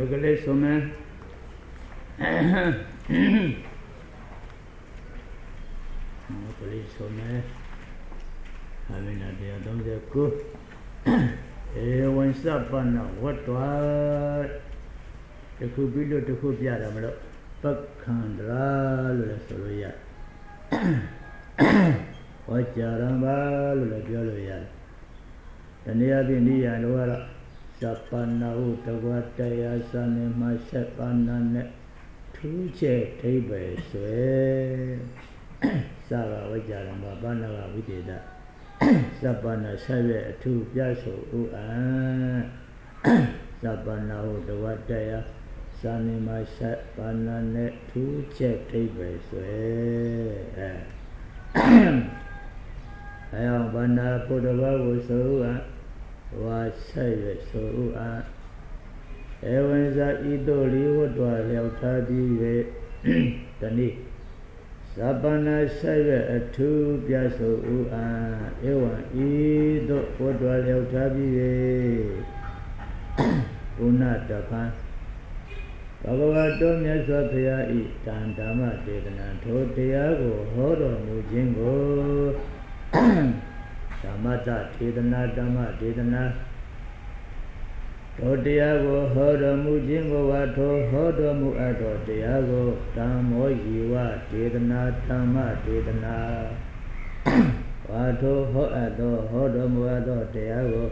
Nogale Suman Nogale Suman having a dear don't get good. When Sapana, what was the Kubido to Kubiadamlo, Pakandra, Soloya. What Yaramba, Lajoloya. And the other Nia Lola Sapana Utawataya San my Sapana two chair table, Sara Wajaramba Banava, we did that. Sapana Save two Yaso Sapana Utawataya San my Sapana two chair table, I am Bana Podava was so was saved so Evans at Idoli would have Tabi Tani Sabana saved a two Piasso Ewan Ido would have Tabi Unatapan Bhagavato Nyaswapaya Itan Dama Devanan Totiago Horo Mujingo Damata Tidana Dama Didana Totiago Horo Mujingo Vato Horo Muato Tiago Damo Yiwa Tidana Dama Didana Vato Hoato Horo Muato Tiago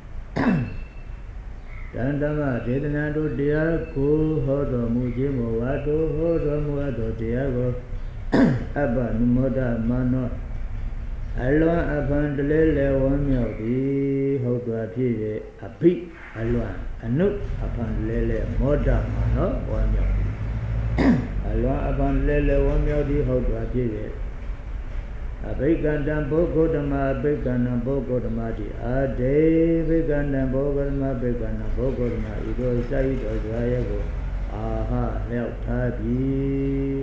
Dandama Dedana to Diago, Hodo Mujimo, Wato, Hodo Muato Diago, Abba Numoda Mano, Alon upon the Lele one melody, Hodo Appear, a peak, Alon, a note upon Lele Moda Mano, one melody. Alon upon Lele one melody, Hodo Appear. A bacon and Bogodama, bacon and Bogodamati, a day, bacon and Bogodama, bacon and Bogodama, it was side of Zayago. Aha, now Tabi.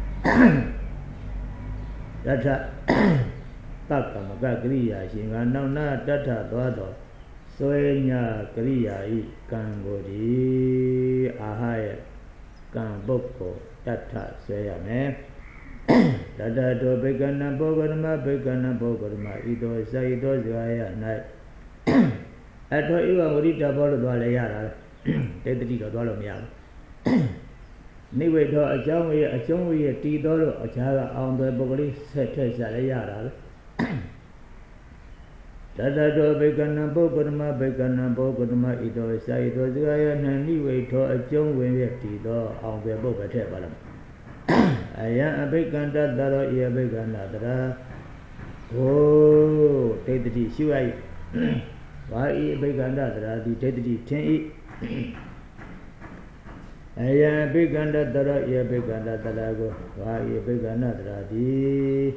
Data Takamaga Gria, Singana, Data Dodo, Soenya Gria, Kangodi, Ahaya, Kamboko, Data, Sayame. Dada do begana bogarma ido saido jaya night. Ato iwa urita bolo dwale yara tetri do dwalo mya. Niwe do achong we ti do achaga aung do bogari set set sa le yara. Dada do begana bogarma ido saido jaya niwe do achong we ti do aung do bog the balam. Aya abekanda daro iya abekanda dara oh tetri siwai wa I abekanda dara di tetri ten aya abekanda daro iya abekanda dara go wa I abekanda dara di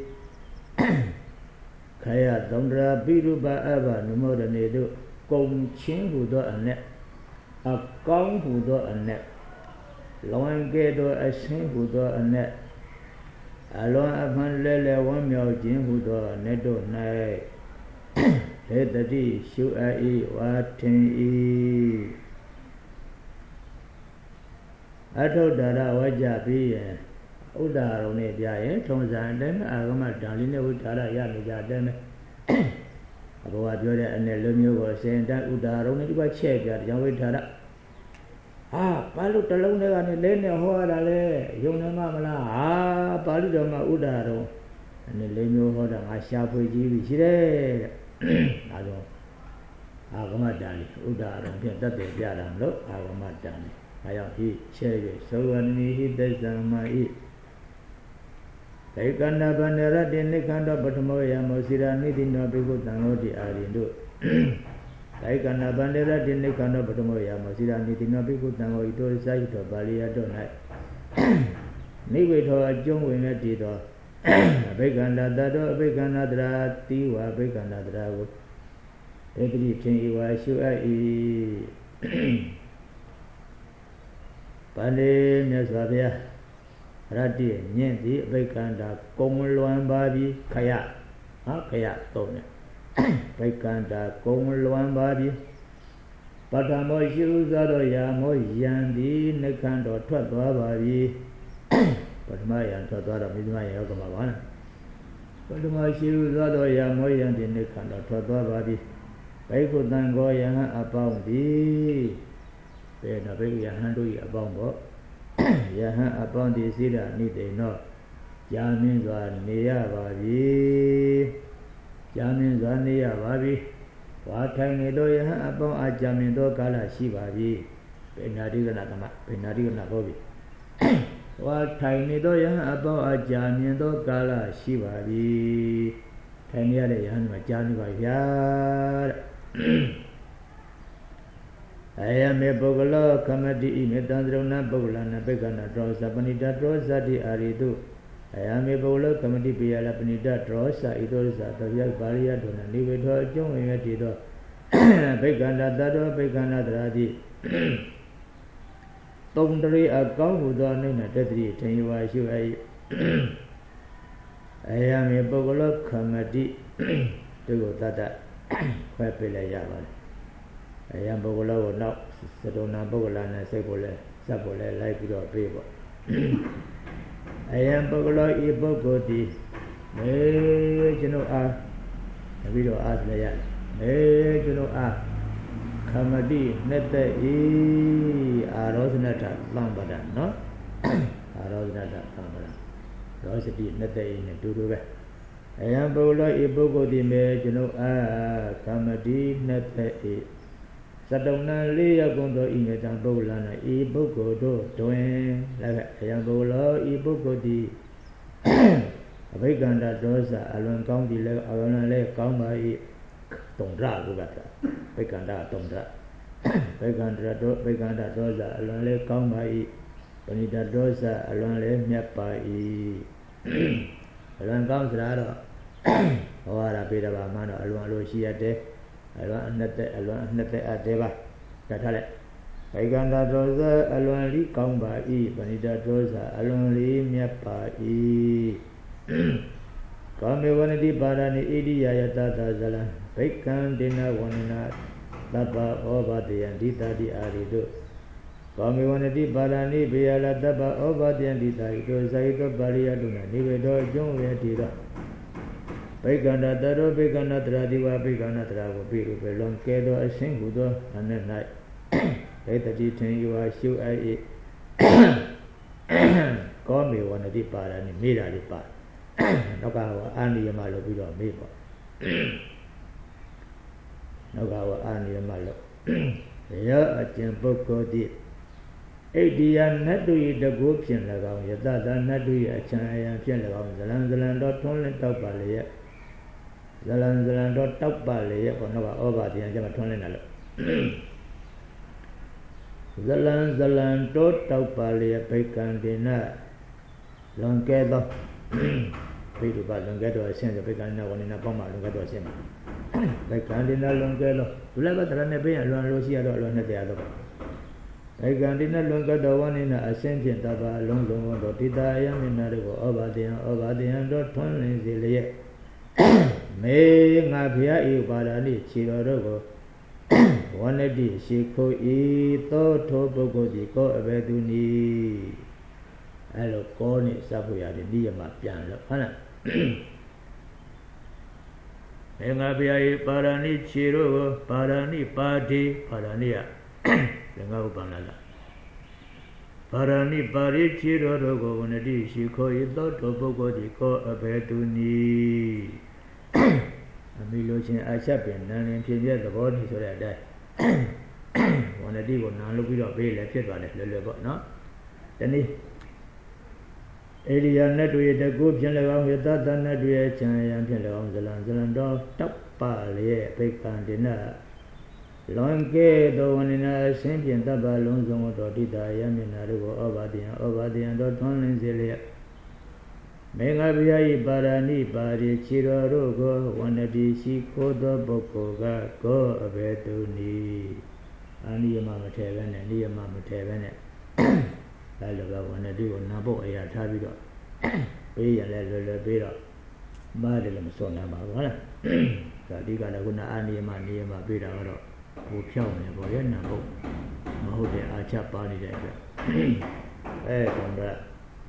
kaya dondra biruba aba numodane do kong chin hu do anet a kong hu do anet long gedo a sin hu do anet Alon upon Lele one meal Jin who do Nedo night. Let the D shoot at E, what E. I told Dada Wajabi, Uda on it, ya, Toms and then I go my darling with Dada Yamija then. About Yoda and the Lumio was saying that Uda on it was check at young with Dada. Ah, Palu Talone and Lene Hoadale, Yonamala, Paludama Udaro, and the Leno Hoda, I shall for you, she there. I don't. Agamadani, Udaro, get that big Yaram, look, Agamadani. I am he, cherry, so when he does my eat. They can't have an error, then they can't have but Moya Mosira, needing no big good than what I do. I can abandon that in the kind of Moya, Masira, needing no big good now, it was side of Balia Donai. Nibit or a young wing at it or a big another, a big another, Tiwa, big another. Everything you are sure Pande Nasavia Radi, Yendi, big and a Kongluan Babi, Kaya, Kaya, Tone. Big and a Kongluan Babi. ပထမောရှိဥစွာသောယာမောယံသည်နိခန္တော်ထွက်သွားပါပြီပထမယံထွက်သွားတော့မိသမယရောကမှာပါလားပထမရှိဥစွာသောယာမောယံသည်နိခန္တော်ထွက်သွားပါပြီဘိက္ခုတံဃောယဟံအပေါင်းသည်ဘယ်တော့ဘိက္ခုယဟံတို့၏အပေါင်းပေါ့ယဟံအပေါင်းသည်စိရနိတေနောကြာမြင့်စွာနေရပါပြီကြာမြင့်စွာနေရပါပြီဝါထိုင်နေသောယဟံအပေါင်းအားကြာမြင့်သောကာလရှိပါပြီဘေနာတိကနာသမဘေနာတိကနာပေါ့ပြီဝါထိုင်နေသောယဟံအပေါင်းအားကြာမြင့်သောကာလရှိပါပြီထိုင်နေရတဲ့ယဟန်မှာကြာနေပါဗျာတဲ့အယမေပုဂ္ဂလောကမတိဣမေတံသရုဏပုဂ္ဂလနာပေကနာတောသပဏိတတောသတိအာရိတုအယမေပုဂ္ဂလောကမတိပိယလပဏိတတောသဣတောသတောယပါရိယတောနနိဝေထောအကျုံးဝင်ရတည်သောပေကန္တတတောပေကန္တတရာတိသုံးတရေအကောင်းဟုသောအနိဋ္ဌတတိထင်ယူပါရှု၏အယမေပုဂ္ဂလောကမတိဒီကိုတတ်ခွဲပြလိုက်ရပါတယ်အယံပုဂ္ဂလောကိုနောက်သဒုဏပုဂ္ဂလနဲ့စိတ်ကိုလည်းစပ်ကိုလည်းလိုက်ပြီးတော့ပြေးပေါ့အယံပုဂ္ဂလောဤပုဂ္ဂိုလ်သည်ကျွန်တော်အားပြီးတော့အားလည်းရတယ်ကျွန်တော်အားခမတိနဲ့တဲ့ဤအာရောဇနတသံပဒနော်အာရောဇနတသံပဒရောစတိနဲ့တဲ့ဤနဲ့တူတူပဲအယံပုဂ္ဂလောဤပုဂ္ဂိုလ်သည်ကျွန်တော်အားခမတိနဲ့တဲ့ဤသတ္တဝဏလေးရောက်ကုန်သောဤမေတ္တာပုဂ္ဂလနာဤပုဂ္ဂိုလ်တို့တွင်လည်းအယံပုဂ္ဂလောဤပုဂ္ဂိုလ်သည်အဘိက္ခန္တဒောသအလွန်ကောင်းသည်လည်းအလွန်လည်းကောင်းပါ၏တုံရဘုရားဘိက္ခန္တတုံရဘိက္ခန္တဒောဘိက္ခန္တဒောသအလွန်လည်းကောင်းပါ၏ပဏိတဒောသအလွန်လည်းမြတ်ပါ၏အလွန်ကောင်းစရာတော့ဟောရပေတပါမှတော့အလွန်လိုရှိရတဲ့အလွန်အနှစ်သက်အလွန်အနှစ်သက်အတဲပါတတ်ထားလိုက်ဘိက္ခန္တဒောသအလွန်လေးကောင်းပါ၏ပဏိတဒောသအလွန်လေးမြတ်ပါ၏ကာမေဝနတိပါရဏိဣတိယယတသဇလံဘိက္ခံဒေနဝန္နာသဗ္ဗဩဘာတယံဒိတာတိအာရိတုကာမေဝနတိပါရဏိဘေယလသဗ္ဗဩဘာတယံဒိတာတိတောဇာယတောပါရိယတုနာနိဝေတောအကျုံးဝေတိသောဘိက္ခန္တတရောဘိက္ခန္တတရာတိဝဘိက္ခန္တတရာကိုပြီးလို့ပဲလွန်ကဲသောအရှင်းဟုသောအနက်၌ဒိဋ္ဌတိထင်ယူအားရှုအပ်၏ကောမေဝနတိပါရဏိမိတာလေးပါနောက်ကအာနိယမလို့ပြီးတော့မေးပေါ့နောက်ကအာနိယမလို့ရောအကျင့်ပုဂ္ဂိုလ်သည်ဣတိယနတ်တို့၏တကုဖြင့်၎င်းယတသနတ်တို့၏အချမ်းအယံဖြင့်၎င်းဇလံဇလံတော်ထွန်းလင်းတောက်ပါလေရဲ့ဇလံဇလံတော်တောက်ပါလေရဲ့ဘောနောကဩဘာတရားကျမထွန်းလင်းတယ်လို့ဇလံဇလံတော်တောက်ပါလေဘိက္ခံဒေနလွန်ကဲသောဘိက္ခုကလွန်ကဲသောအရှင်းဘိက္ခံဒေနဝန္ဒနာပေါင်းမှလွန်ကဲသောအရှင်းဘိက္ခံဒေနလွန်ကဲသောဘုလည်းကတရနဲ့ပြည့်အလွန်လိုရှိရတော့အလွန်နဲ့တရားတော့ဘိက္ခံဒေနလွန်ကဲသောဝန္ဒနာအရှင်းဖြင့်တပါအလုံးစုံသောတိတာယမင်းနာတို့ကိုဩဘာတယံတော်ထွန်းလင်းစေလျက်မေငါဖျားဤပါဒာနိခြေတော်တို့ကိုဝန္နတိရှိခိုးဤသောထိုပုဂ္ဂိုလ်သည်ကိုအဘယ်သူနည်းအဲ့လိုကောနဲ့စပ်ဖို့ရတယ်ဒီရမှာပြန်လို့ဟုတ်လားမေငါဖျားဤပါဒာနိခြေတို့ကိုပါဒာနိပါတိပါဒာနိကလည်းငါ့ဥပ္ပန္နလားပါရဏိပါရိခြေတော်တို့ကိုဝန္နတိရှိခိုးဤသောထိုပုဂ္ဂိုလ်သည်ကိုအဘယ်သူနည်းအမိလို့ချင်းအချက်ပင်နာရင်ဖြစ်ပြသဘောတည်းဆိုတဲ့အတိုင်းဝန္နတိကိုနာလို့ပြီးတော့ဘေးလည်းဖြစ်သွားတယ်လွယ်လွယ်ပေါ့နော်ဒီနေ့ဧရိယာနဲ့တွေ့တကူဖြင့်၎င်းယတတနဲ့တွေ့ချံရံဖြင့်၎င်းဇလံဇလံတော်တပ်ပါလျက်ဘိက္ခံဒေနလွန်ကဲသောဝန္ဒနာအရှင်းဖြင့်တပ္ပလုံးစုံတော်တိတာယမျက်နာတို့ကိုဩဘာတယံတော်ထွန်းလင်းစေလျက်မေငါဗျာဤပါရဏိပါရိခြေတော်တို့ကိုဝန္ဒတိရှိခိုးသောပုဂ္ဂိုလ်ကကိုအဘယ်သူနည်းအာနိယမမထဲပဲနဲ့နိယမမထဲပဲနဲ့ဒါလိုကဝန္ဒတိကိုနာဖို့အရာထားပြီးတော့ပေးရလဲလွယ်လွယ်ပေးတော့မားတယ်လည်းမစွန့်နိုင်ပါဘူးဟုတ်လားဒါအဓိကလည်းခုနအာနိယမနိယမပေးတာကတော့ဟိုဖြောင်းနေပေါ့ရဲ့နာဟုတ်မဟုတ်တဲ့အာချပါနေတဲ့အတွက်ကောင်းတဲ့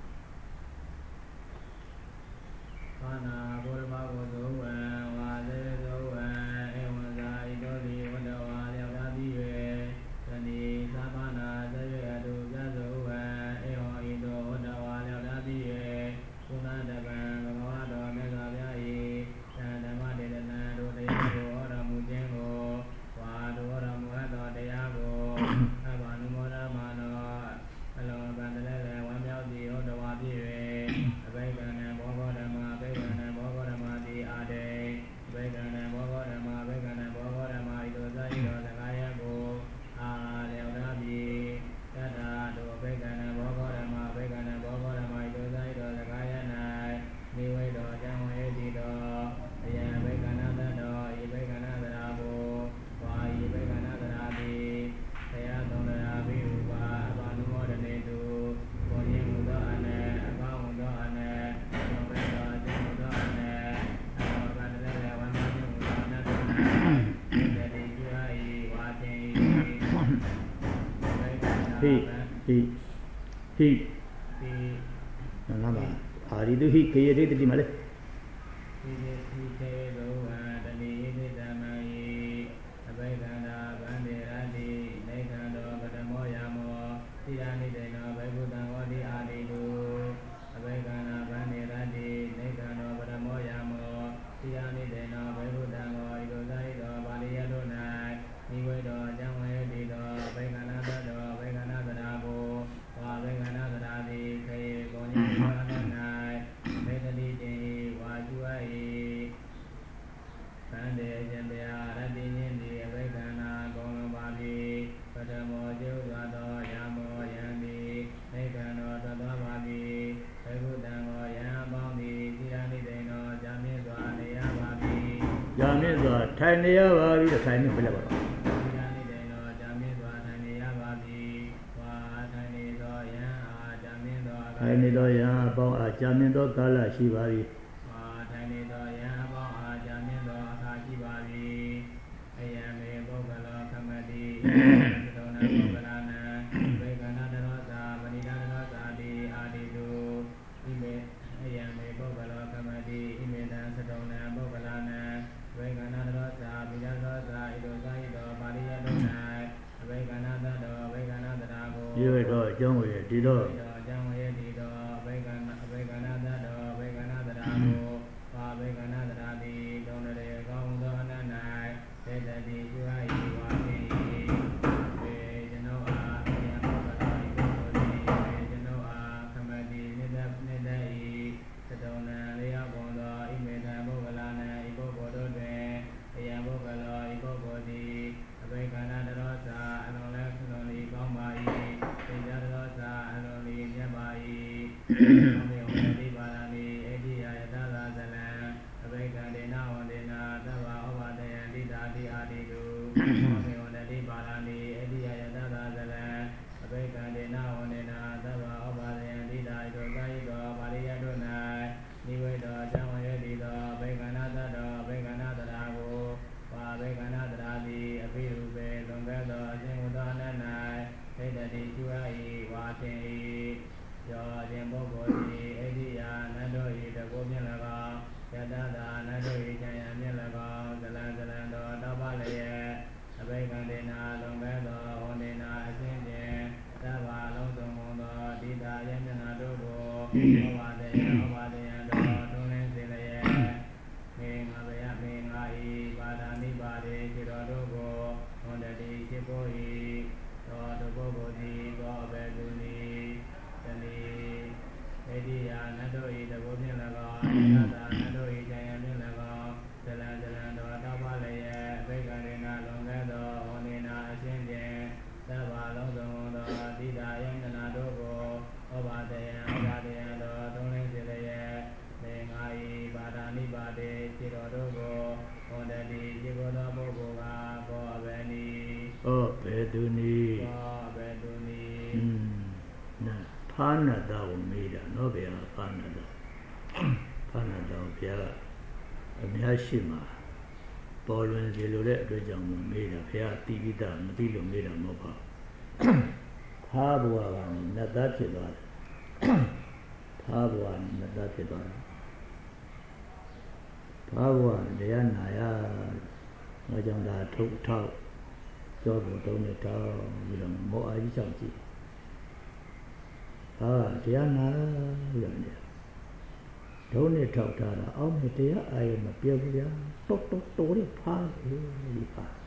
ဘာနာဘုရားဘုသောဝံဝါသေသောဝံဧဝံဇာဣတောတိဝတ္တဝါလျောက်သာတိရေသနိသဗ္ဗနာသရွေအတုဇသောဝံဧဝံဣတောဝတ္တဝါလျောက်သာတိရေကုဏတပံဘဂဝါတော်မြတ်စွာဘုရား၏သံဓမ္မတေတနာတို့တရားကိုဟောတော်မူခြင်းကိုဝါတို့ဟောတော်မူအပ်သောတရားကိုအဘနုမောဒမာနောအလောကံတလည်းဝမ်းမြောက်သည်ဟုတ်တော်ဝါပြည့်၍အဘိဓမ္မာဘောဂောဓမ္မာအဘိဓမ္မာဘောဂောဓမ္မာတိအာတေအဘိဓမ္မာဘောဂောဓမ္မာအဘိဓမ္မာဘောဂောဓမ္မာဤသို့သာဤတော်သကာယကိုအာလျောက်သာပြီတတ္တာတို့အဘိဓမ္မာဘောဂောဓမ္မာအဘိဓမ္မာဘောဂောဓမ္မာဤသို့သာဤတော်သကာယ၌နိဝေတော်အကြောင်းဝေတိတော်အယံအဘိဓမ္မာတတော်ဤအဘိဓမ္မာသရာကိုဝါဤအဘိဓမ္မာသရာတိတရားသုံးရာဘိဥပါအဘာနုမောဒနေတုကိုရင်းမူသောအနေအကောင်းမူသောအနေသောဘိတော်အကျင့်မူသောအနေအဘောကတည်းကဝမ်းမြောက်ခြင်းမူသောအနေတို့၌တတိကျွာဤဝါခြင်းဤဟိနာမအာရိတုဟိခေယတိတိမလေးိတိသေသောဝံတဏိတိတမယိအဘိဓမ္မာဗန္တေရတိနေခန္တောပတမောယမောသီရဏိတေနောဘေကုတံဟောတိအာတိတုအဘိဓမ္မာဗန္တေရတိနေခန္တောပတမောယမောသီရဏိတေနောဘေကုတံဟောဣတောသာဣတောပါဠိယတို့၌နိဝေတောအကြောင်းဝေတိတောအဘိဓမ္မာတတောအဘိဓမ္မာသရာကိုဝါအဘိဓမ္မာသရာတိခေကောညေသော၌မေတ္တိတေဝါကျွာဤဗန္တေခြင်းတရားရတ္တိညင်းဒီအဘိဓမ္မာကောလုံးပါပြီပထမောကျုပ်စွာသောယာမောယံတိနေကံတော်သတ္တဝါပြီဘေကုတံကိုယံအပေါင်းသည်သီရဏိတေနောဇာမြင့်စွာနေရပါပြီဇာမြင့်စွာထိုင်နေရပါပြီထိုင်နေပြလိုက်ပါတော့သီရဏိတေနောဇာမြင့်စွာထိုင်နေရပါပြီဝါထိုင်နေသောယံအားဇာမြင့်သောထိုင်နေသောယံအပေါင်းအားဇာမြင့်သောကာလရှိပါပြီဝါထိုင်နေသောယံအပေါင်းအားဇာမြင့်သောအခါရှိပါပြီအယံမေပုဂ္ဂလောကမတိသတောနာပုဂ္ဂလနာဝေကနာတရောသာပဏိဒာတရောသာတိအာတိတုဣမေအယံမေပုဂ္ဂလောကမတိဣမေတံသတောနာပုဂ္ဂလနာဝေကနာတရောသာပိဒာတရောသာဣတောသာဣတောပါရိယတု၌အဘိကနာတတောအဘိကနာတရာကိုဒီဝေတော့အကြောင်းဝေဒီတော့အကြောင်းဝေဒီတော့အဘိကနာတတောအဘိကနာတရာကိုပါဘိကနာတရာတိတုံးရေကောင်းသောအနန္၌သေတတိကျွာဤဝါတိပေကျွန်ုပ်အားအယံပုဂ္ဂလောဤပုဂ္ဂိုလ်သည်ပေကျွန်ုပ်အားခမတိနိတ္တဤသတုံနံလျောက်ကုန်သောဣမေတံပုဂ္ဂလနံဤပုဂ္ဂိုလ်တို့တွင်အယံပုဂ္ဂလောဤပုဂ္ဂိုလ်သည်အဘိကနာတရောသာအလုံးလဲခလုံးဤကောင်းပါ၏သေကြတရောသာအလုံးဤမြတ်ပါ၏သောမေဝတိပါဏာနိဣတိယယတသာဇလံအဘိကဒေနဝန္ဒေနာသဗ္ဗဩဘာတယံတိတာတိအာတိတုသောမေဝတိပါဏာနိဣတိယယတသာဇလံအဘိကဒေနဝန္ဒေနာသဗ္ဗဩဘာတယံတိတာဣတောကာယိတောပါရိယတို့၌နိဝေတောအကြောင်းဝေတိတောအဘိကနာတတောအဘိကနာတရာကိုပါဘိကနာတရာတိအဘိရူပေလွန်ကဲသောအရှင်ဝတ္တနာ၌သေတတိကျွာဤဝါတင်ဤယောခြင်းပုဂ္ဂိုလ်သည်ဣတိယနတ်တို့၏တကုဖြင့်၎င်းယတသာနတ်တို့၏ဉာဏ်ဖြင့်၎င်းဇလံတော်တောပလျက်အဘိကံဒေနာလွန်ကဲသောဟောဒေနာအစဉ်ဖြင့်သဗ္ဗလုံးစုံကုန်သောတိတာယမျက်နာတို့ကိုဩဘာတယံတော်တွန်းလင်းစေလျက်မေငါဗျာမေငါဤပါဒာနိပါဒေခြေတော်တို့ကိုဟောတတိခြေကိုဤသောတပုဂ္ဂိုလ်သည်သောအဘယ်သူနည်းတနည်းဣတိယနတ်တို့၏တကုဖြင့်၎င်းယတနတ်တို့၏ဉာဏ်ဖြင့်၎င်းဇလံတော်တောပလျက်အဘိကရေနလွန်ကဲသောဟောနေနာအရှင်ဖြင့်သဗ္ဗလုံးစုံသောတိတာယန္တနာတို့ကိုဩဘာတယံတော်သုံးလင်းစေလျက်သင်္ဃာဤပါဒာနိပါဒေခြေတော်တို့ကိုဟောတတိခြေကိုသောပုဂ္ဂိုလ်ကဘောအဘယ်နည်းဘယ်သူနည်းဘောအဘယ်သူနည်းနာဖာနတကိုမေးတာနော်ဗျာဖာနတဘုရားကအများရှိမှာပေါ်လွင်စီလိုတဲ့အတွက်ကြောင့်မေးတာဘုရားတိပိတမသိလို့မေးတာမဟုတ်ပါဖားဘဝကနတ်သားဖြစ်သွားတယ်ဖားဘဝနတ်သားဖြစ်သွားတယ်ဖားဘဝတရားနာရငါကြောင့်ဒါထုတ်ထောက်ကြောဖို့တုံးနေတော့ပြီးတော့မောအားကြီးချောက်ကြည့်တရားနာလို့နေဒုံးနဲ့ထောက်ထားတာအောင်းနဲ့တရားအာရုံမပြောဘူးဗျာတော်လေးဖားဒီဖား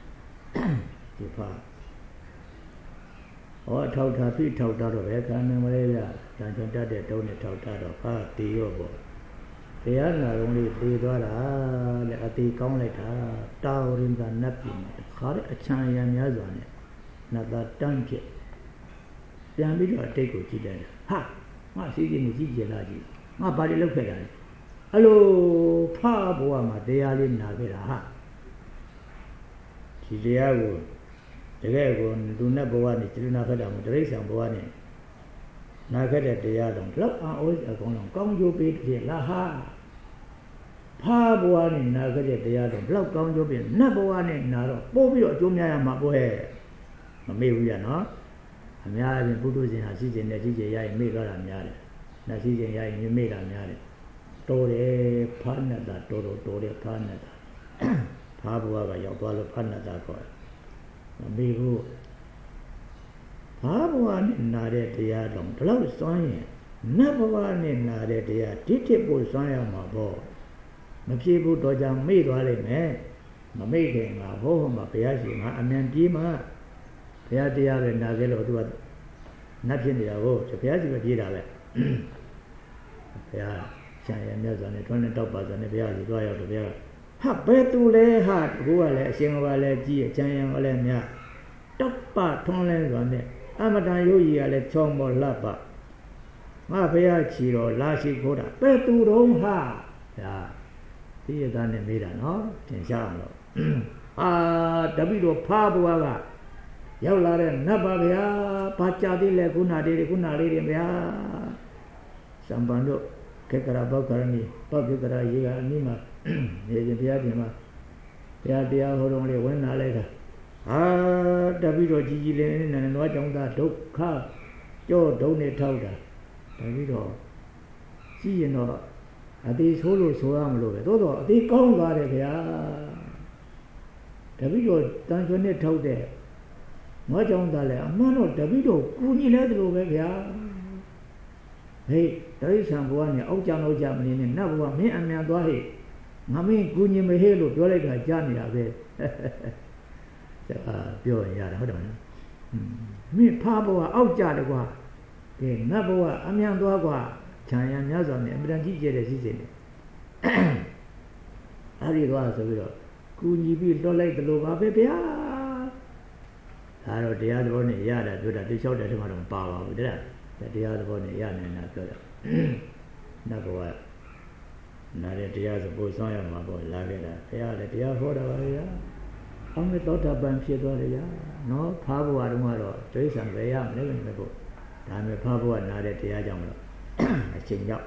ဟောထောက်ထားပြီးထောက်ထားတော့ပဲခံနေမလဲဗျာတန်ချွန်တတ်တဲ့ဒုံးနဲ့ထောက်ထားတော့ဖားတည်ရောပေါ့တရားနာလုံးလေးတည်သွားတာတဲ့အသေးကောင်းလိုက်တာတာဝရင်ကနတ်ပြည်မှာခါတဲ့အချမ်းရံများစွာနဲ့နတ်သားတန်းဖြစ်ပြန်ပြီးတော့အတိတ်ကိုကြည့်တယ်ဟာငါစီးကြီးနေကြည့်ကြလားကြည့်ငါဘာတွေလုပ်ခဲ့တာလဲအဲ့လိုဖားဘဝမှာတရားလေးနာခဲ့တာဟာဒီတရားကိုတကယ်ကိုလူနဲ့ဘဝနဲ့จิตနာခက်တာမို့တရိစ္ဆာန်ဘဝနဲ့နာခဲ့တဲ့တရားတော့လောက်အောင်အကောင်လုံးကောင်းကျိုးပေးတယ်လားဟာဖားဘဝနဲ့နာခဲ့တဲ့တရားတော့လောက်ကောင်းကျိုးပေးနတ်ဘဝနဲ့နာတော့ပို့ပြီးတော့အကျိုးများရမှာပေါ့ဟဲ့မမေ့ဘူးရနော်အများအပြားပုထုဇဉ်ဟာရှိခြင်းနဲ့ရှိခြင်းရရင်မေ့သွားတာများတယ်။နတ်ရှိခြင်းရရင်မေ့တာများတယ်။တော်တယ်ဖားနတ်တာတော်တယ်ဖားနတ်တာဖားဘဝကရောက်သွားလို့ဖားနတ်တာခေါ်တယ်။မမေ့ဘူးဖားဘဝနဲ့နာတဲ့တရားတော့ဘလောက်စွမ်းရင်နတ်ဘဝနဲ့နာတဲ့တရားဓိဋ္ဌိဖို့စွမ်းရမှာပေါ့မပြေဘူးတော့ကြောင့်မေ့သွားလိမ့်မယ်။မမေ့ခင်ကဟောမှာဘုရားရှင်ကအမြန်ပြေးမှာဘုရားတရားပဲနာခဲ့လို့သူကနတ်ဖြစ်နေတာကိုဘုရားစီပဲပြေးတာပဲဘုရားဆံရမြတ်စွာနဲ့ထွန်းနဲ့တောက်ပါစွာနဲ့ဘုရားစီသွားရောက်တော့ဘုရားဟာဘယ်သူလဲဟာကိုကလည်းအရှင်ကလည်းကြီးအချမ်းရံကလည်းမြတ်တောက်ပါထွန်းလဲစွာနဲ့အမတန်ရုပ်ကြီးကလည်းချောင်းပေါ်လှပငါဘုရားချီတော်လာရှိခိုးတာဘယ်သူတော့ဟာဘုရားဒီရသားနဲ့မေးတာနော်သင်ရှားအောင်လို့တပိတော့ဖားဘွားကရောက်လာတဲ့နတ်ပါဗျာဘာကြသေးလဲခုနာလေးတွေဗျာစံပန်တို့ခေကရာဘောက်ကရဏီပောက်ခေကရာရေကအနည်းမှာနေရင်ဘုရားပြင်မှာဘုရားတရားဟောတော်လေးဝင်လာလိုက်တာတပိတော့ကြီးလေးနဲ့နွားကြောင့်သာဒုက္ခကြောဒုံနဲ့ထောက်တာတပိတော့ကြည့်ရင်တော့အသေးဆိုးလို့ဆိုရမလို့ပဲသို့တော့အသေးကောင်းသွားတယ်ဗျာတပိတော့တန်ချွန်းနဲ့ထောက်တဲ့ငါကြောင့်သာလဲအမှန်တော့တပိတော့ကူညီလဲသလိုပဲဗျာဟေးတရိษံဘဝနဲ့အောက်ကြမနေနဲ့နတ်ဘဝမင်းအမြန်သွားဟဲ့ငါမင်းကူညီမဟဲ့လို့ပြောလိုက်တာကြားနေတာပဲပြောရတာဟုတ်တယ်နော်မင်းဖားဘဝအောက်ကြတယ်ကွာကဲနတ်ဘဝအမြန်သွားကွာခြံရံများစွာနဲ့အမြဲတမ်းကြီးကျယ်တဲ့စီစဉ်တယ်အဲ့ဒီသွားဆိုပြီးတော့ကူညီပြီးလွတ်လိုက်သလိုပါပဲဗျာဒါတော့တရားသဘောနဲ့ရတာပြောတာတိလျှောက်တဲ့ထက်မှတော့မပါပါဘူးတဲ့တရားသဘောနဲ့ရနိုင်တာပြောတာနတ်ဘဝနားတဲ့တရားဆိုပို့ဆောင်ရမှာပေါ့လာခဲ့တာဘုရားလည်းတရားဟောတာပါဗျာအောင်မဲ့သောတာပန်ဖြစ်သွားတယ်ဗျာနော်ဖားဘဝတုန်းကတော့ဒိဋ္ဌံပဲရမလဲပဲပေါ့ဒါမဲ့ဖားဘဝနားတဲ့တရားကြောင့်လို့အချိန်ရောက်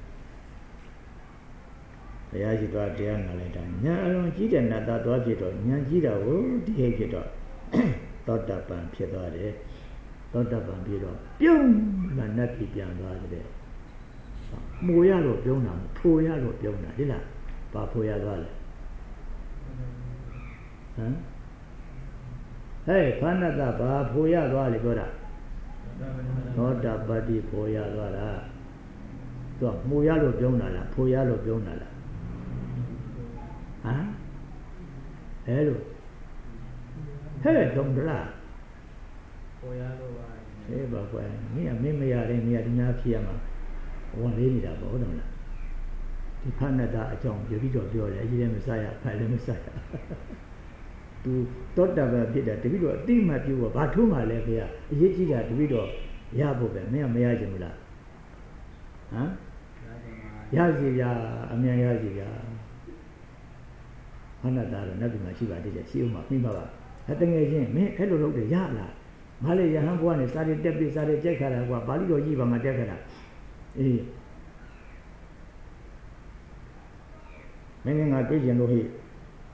ဘုရားရှိသွားတရားနာလိုက်တာညာအလုံးကြီးတဲ့နတ်သားသွားဖြစ်တော့ညာကြီးတာကိုဒီဟဲ့ဖြစ်တော့သောတာပန်ဖြစ်သွားတယ်သောတာပန်ပြီးတော့ပြုံးလာနတ်ပြည်ပြန်သွားတယ်မိုးရလို့ပြုံးတာဖိုရလို့ပြုံးတာဒီလားဘာဖိုရသွားလဲဟမ်ဟဲ့ဖဏတဘာဖိုရသွားလေပြောတာသောတာပတ္တိဖိုရသွားတာသူကမိုးရလို့ပြုံးတာလားဖိုရလို့ပြုံးတာလားဟမ်အဲလိုဟဲ့တုံးလားဖိုရလို့ပါဟဲ့ဘာကွယ်မင်းကမင်းမရတယ်မင်းကဒီများဖြစ်ရမှာဝန်လေးနေတာပေါ့ဟုတ်တယ်မလားဒီဖဏတအကြောင်းပြောပြီးတော့ပြောတယ်အကြီးလည်းမစားရဖိုင်လည်းမစားရသူတောတပံဖြစ်တယ်တပိတော့အတိမတ်ပြုတော့ဘာထုံးမှလဲခင်ဗျအရေးကြီးတာတပိတော့ရဖို့ပဲမင်းကမရချင်ဘူးလားဟမ်ရစီဗျာအမြန်ရစီဗျာဖဏတတော့နတ်ပြည်မှာရှိပါသေးတယ်ရှိဦးမှာပြီးပါပါအတငယ်ချင်းမင်းအဲ့လိုလုပ်တယ်ရလားငါလေရဟန်းဘွားနဲ့စာရတက်ပြီးစာရကြက်ခါတာကွာဘာလို့တော့ကြီးပါငါတက်ခါတာအေးမင်းငါတွေ့ကျင်လို့ဟိ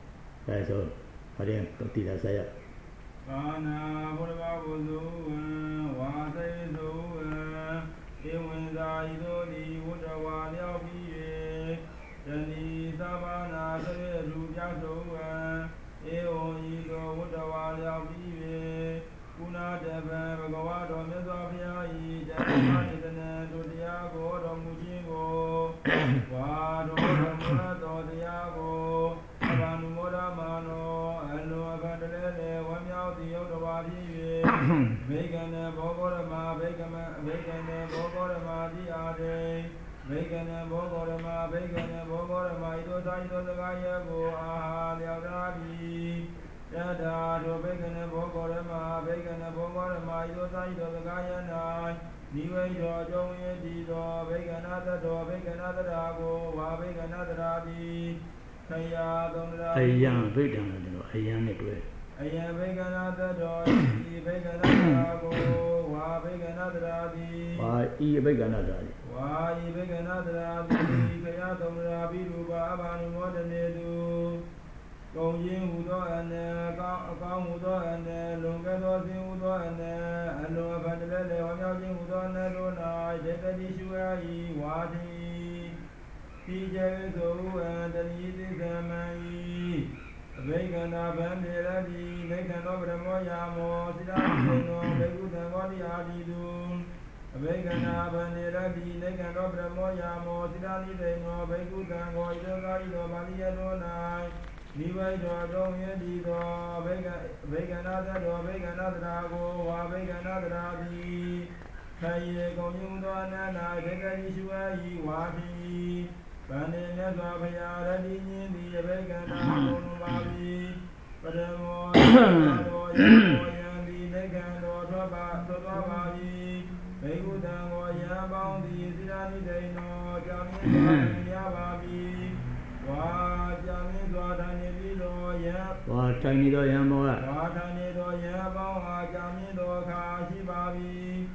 အဲဆိုဘာရင်တိတာဆက်ရဘာနာဘုရားဘုဇုဝံဝါသေဇုဝံဧဝံဇာယိတောတိဝတ္တဝါလျောက်ပြီး၍ယနီသဗ္ဗနာသရေလူပြဇုဝံဧဝံဤသောဝတ္တဝါလျောက်ပြီး၍ကုဏတဗံဘဂဝါတော်မြတ်စွာဘုရား၏ဓမ္မဒေသနာတို့တရားကိုတော်မူခြင်းကိုဝါတော်မူသောတရားကိုအဘနုမောဒမာနောအလောအဘတလဲလေဝမ်းမြောက်သည်ယုတ်တော်ပါဖြစ်၍ဘေကံနဲ့ဘောဂောရမဘေကံနဲ့ဘောဂောရမတိအာတေဘေကံနဲ့ဘောဂောရမဘေကံနဲ့ဘောဂောရမဤသို့သာဤသို့စကားရဲ့ကိုအာဟာလျောက်တာသည်ယထာတို့ဘေကနဲ့ဘောဂောရမဘေကနဲ့ဘောဂောရမဤသို့သာဤသို့စကားရဲ့၌နိဝိတောအကျုံးရည်တည်သောဘေကနာတတော်ဘေကနာတရာကိုဝါဘေကနာတရာသည်ခယာသုံးရာအယံဗိဒံလို့ကျွန်တော်အယံနဲ့တွဲအယံဘေကနာတတော်ဤဘေကနာတရာကိုဝါဘေကနာတရာသည်ဝါဤဘေကနာတရာသည်ဝါဤဘေကနာတရာသည်ခယာသုံးရာဘိရူပအဘာနုမောတနေတုကုံရင်ဟူသောအနေအကောင်းဟူသောအနေလွန်ကဲသောခြင်းဟူသောအနေအလွန်အဖန်တလဲလေဝမြောက်ခြင်းဟူသောအနေတို့၌ဒေတတိရှုရ၏ဝါတိတိကျေသောအန္တရိသစ္စာမံ၏အဘိကနာဗန္တေရတိနေကံသောပရမောယာမောစိရာသေနောဘေကုတံဘောတိအာတိတုအဘိကနာဗန္တေရတိနေကံသောပရမောယာမောစိရာတိသေနောဘေကုတံဘောဣတောကာဣတောပါဠိယတော်၌နိဝိတောအကြောင်းရည်တည်သောဘေကနာတတော်ဘေကနာတရာကိုဝါဘေကနာတရာသည်ခယေကုံညုသောအနန္တဒေတတိရှု၏ဝါတိဗန္တေမြတ်စွာဘုရားရတိညင်းသည်ဘေကနာလုံးပါပြီပရမောတော်ယောယံသည်နေကံတော်သောပါပြီဘေကုတံကိုယံပေါင်းသည်စိရာနိဒိနောကြောင့်မြတ်ရပါပြီဝါကြောင့်မြတ်စွာတန်နေပြီးတော်ယံဝါထိုင်နေတော်ယံမောကဝါထိုင်နေတော်ယံပေါင်းအားကြောင့်မြတ်တော်ခါရှိပါပြီ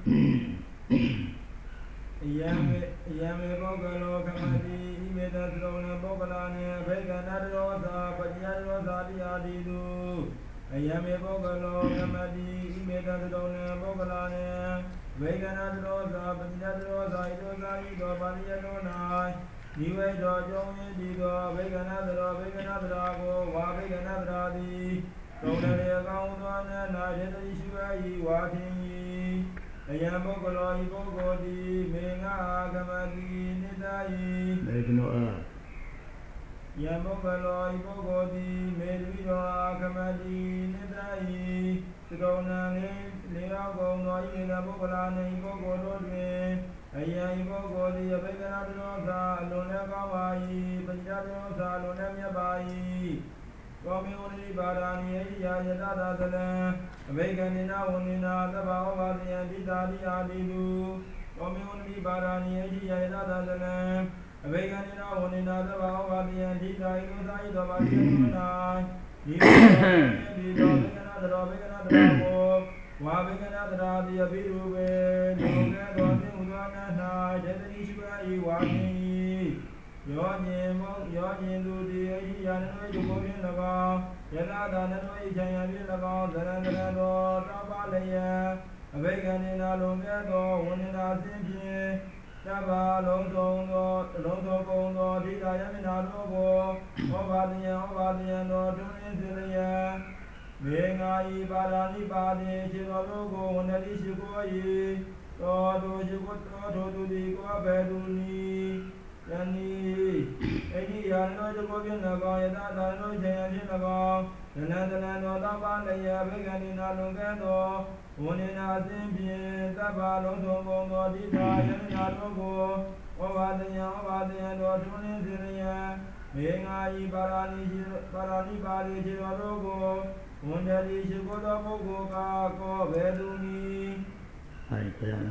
ယံမေပုဂ္ဂလောကမတိဣမေတသရုံနပုဂ္ဂလာနေဘေကနာရောသာပတိယရောသာတိအာတိတုအယံမေပုဂ္ဂလောကမတိဣမေတသရုံနပုဂ္ဂလာနေဘေကနာရောသာပတိယရောသာဣတောသာဤသောပါဠိယတော်၌နိဝေတောကြောင့်ယည်ဒီသောဘေကနာတရောဘေကနာတရာကိုဝါဘေကနာတရာသည်သုံးရည်ကောင်းသောနာဒေတတိရှု၏ဝါထင်၏အယံပုဂ္ဂလောဤပုဂ္ဂိုလ်သည်မေငါကမတိနိတယိမေကနောယံပုဂ္ဂလောဤပုဂ္ဂိုလ်သည်မေတ္တိရောကမတိနိတယိသကုဏံလေရောက်ကုန်သောဤငါပုဂ္ဂလာနှင့်ပုဂ္ဂိုလ်တို့တွင်အယံဤပုဂ္ဂိုလ်သည်အဘိဓမ္မာတော်သာအလွန်လည်းကောင်းပါ၏ပညာတော်သာအလွန်လည်းမြတ်ပါ၏ကောမေဝနိပါဒာနိယိယာယတသာသလံအဘိကနိနာဝနိနာသဗ္ဗဝဘာတိယံတိတာတိအာတိတုကောမေဝနိပါဒာနိယိယာယတသာသလံအဘိကနိနာဝနိနာသဗ္ဗဝဘာတိယံတိတာဣသောသာဣသောပါတိယံနာဒီသောဘေကနာတရောဘေကနာတရောကိုဝါဘေကနာတရာတိအဘိရူပေဒုက္ခသောသင်္ဟုသောနာ၌ဒေတတိရှု၏ဝါတိယောညင်သူသည်အရှိယာနဝိဒုဘောဖြင့်၎င်းယထာသာနဝိချံယဖြင့်၎င်းသရဏတော်တောပါလယံအဘိကနိနာလုံးမြတ်သောဝန္ဒနာစင်ဖြင့်သဗ္ဗလုံးစုံသောကုံသောဒိဋ္ဌာယမိနာတို့ကိုဩဘာတိယံတော်တွင်စေလယံမေငါဤပါဒာနိပါတိခြေတော်တို့ကိုဝန္ဒတိရှိကို၏တော်တို့ရှိကိုတော်တို့သည်ကိုဘေဒုနီယနီအိဒီယာနောတကောပြနကောယတာသာနောခြေယဖြင့်၎င်းဒနန္တနံတော်တောပါလယဘေကနိနာလွန်ကဲ့သောဝန္ဒနာအစဉ်ဖြင့်သဗ္ဗလုံးစုံကုန်သောဒိဋ္ဌာယမိနာတို့ကိုဩဘာတိယံတော်တွင်စေလယံမေငါဤပါရာနိပါတိခြေတော်တို့ကိုဝန္ဒတိရှိကိုသောပုဂ္ဂိုလ်ကကောဘေသူနီဟိုင်ခရနော်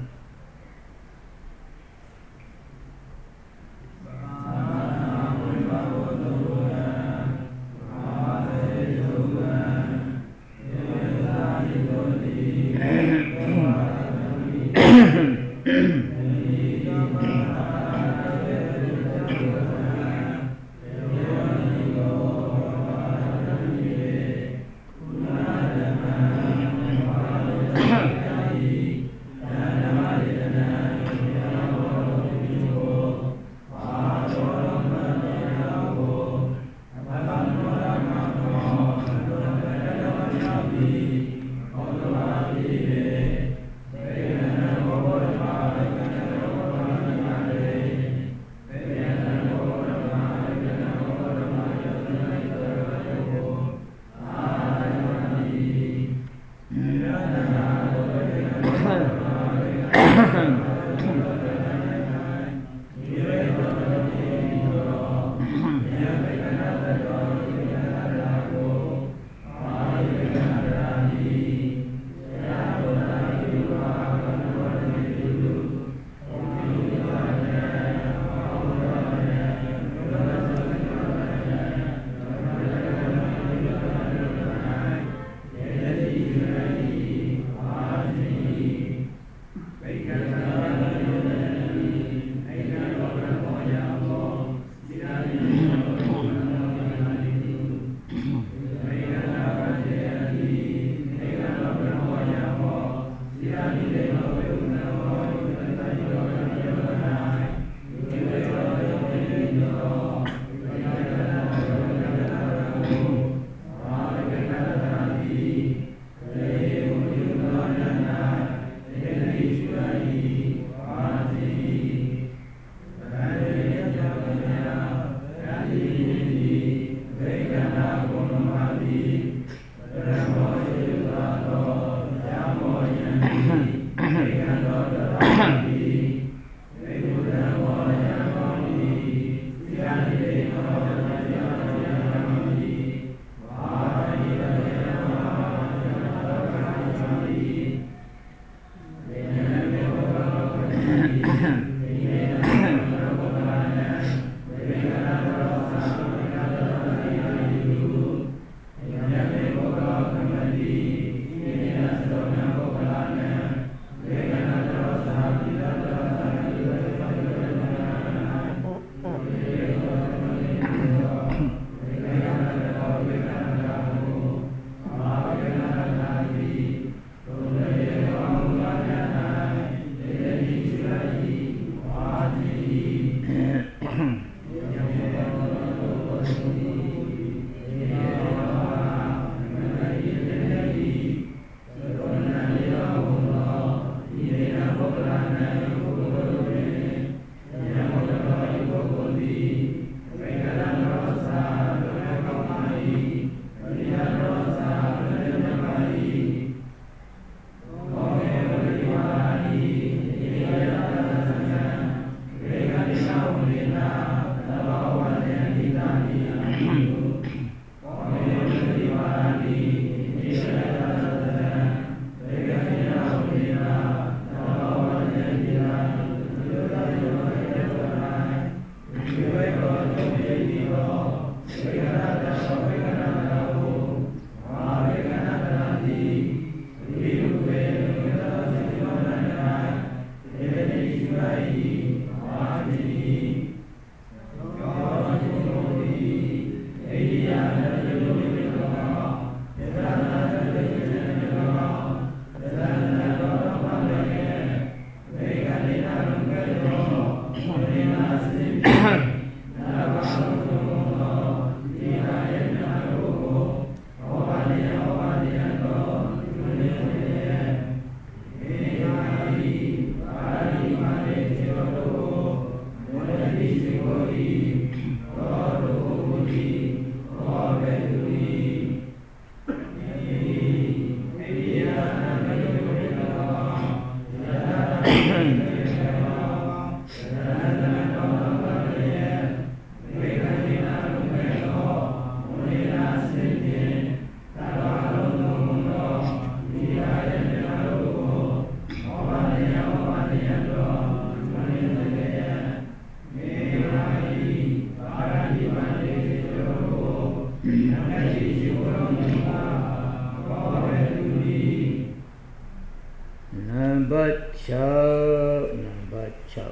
Number 6 number 6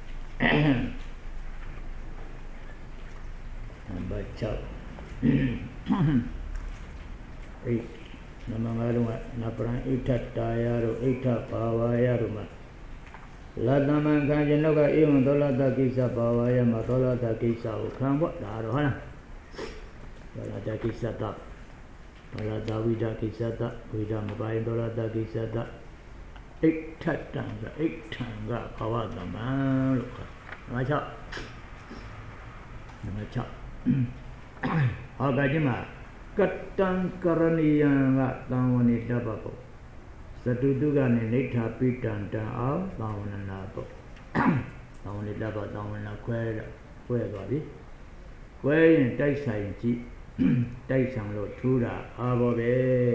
number 6 8 number 5 တော့နပရံဣဋ္ဌတာယတို့ဣဋ္ဌဘာဝါယတို့မှာလတ္တမံခံခြင်းတော့ကဧဝံသောလတ္တကိစ္စဘာဝါယမှာသောလတ္တကိစ္စကိုခံဖို့ဒါတော့ဟုတ်လားသောလတ္တကိစ္စတသောလတ္တဝိဒကိစ္စတဝိဒမပိုင်းသောလတ္တကိစ္စတဣဋ္ဌတံကဣဋ္ဌံကဘာဝတမံလို့ခေါ်နံပါတ်6နံပါတ်6ဟောကကြမှာကတ္တံကရဏီယံကသံဝနိတ္တပပုသတုတုကနေနိဋ္ဌာပိတံတံအောင်သံဝနနာပုသံဝနိတ္တပသံဝနခွဲသွားပြီခွဲရင်တိုက်ဆိုင်ကြည့်တိုက်ဆောင်လို့ထူးတာအာဘောပဲ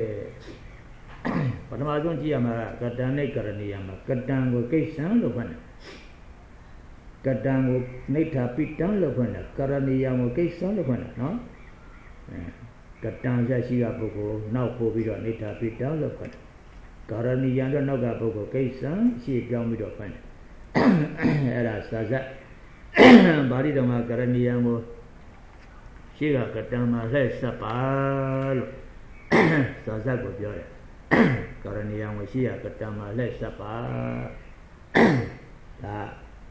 ပထမဆုံးကြည့်ရမှာကကတ္တံနဲ့ကရဏီယံမှာကတ္တံကိုကိစ္စံလို့ခေါ်တယ်ကတ္တံကိုနိဋ္ဌာပိတံလို့ခေါ်တယ်ကရဏီယံကိုကိစ္စံလို့ခေါ်တယ်နော်ကတ္တံရရှိကပုဂ္ဂိုလ်နောက်ပို့ပြီးတော့နိဋ္ဌာပိတံလို့ခေါ်တယ်ကရဏီယံတော့နောက်ကပုဂ္ဂိုလ်ကိစ္စံရှေ့ပြောင်းပြီးတော့ခေါ်တယ်အဲ့ဒါစာစပ်ပါဠိတော်မှာကရဏီယံကိုရှေ့ကကတ္တံမှာလှည့်ဆက်ပါလို့စာစပ်ကိုပြောတယ်ကရဏီယံကိုရှေ့ကကတ္တံမှာလှည့်ဆက်ပါဒါ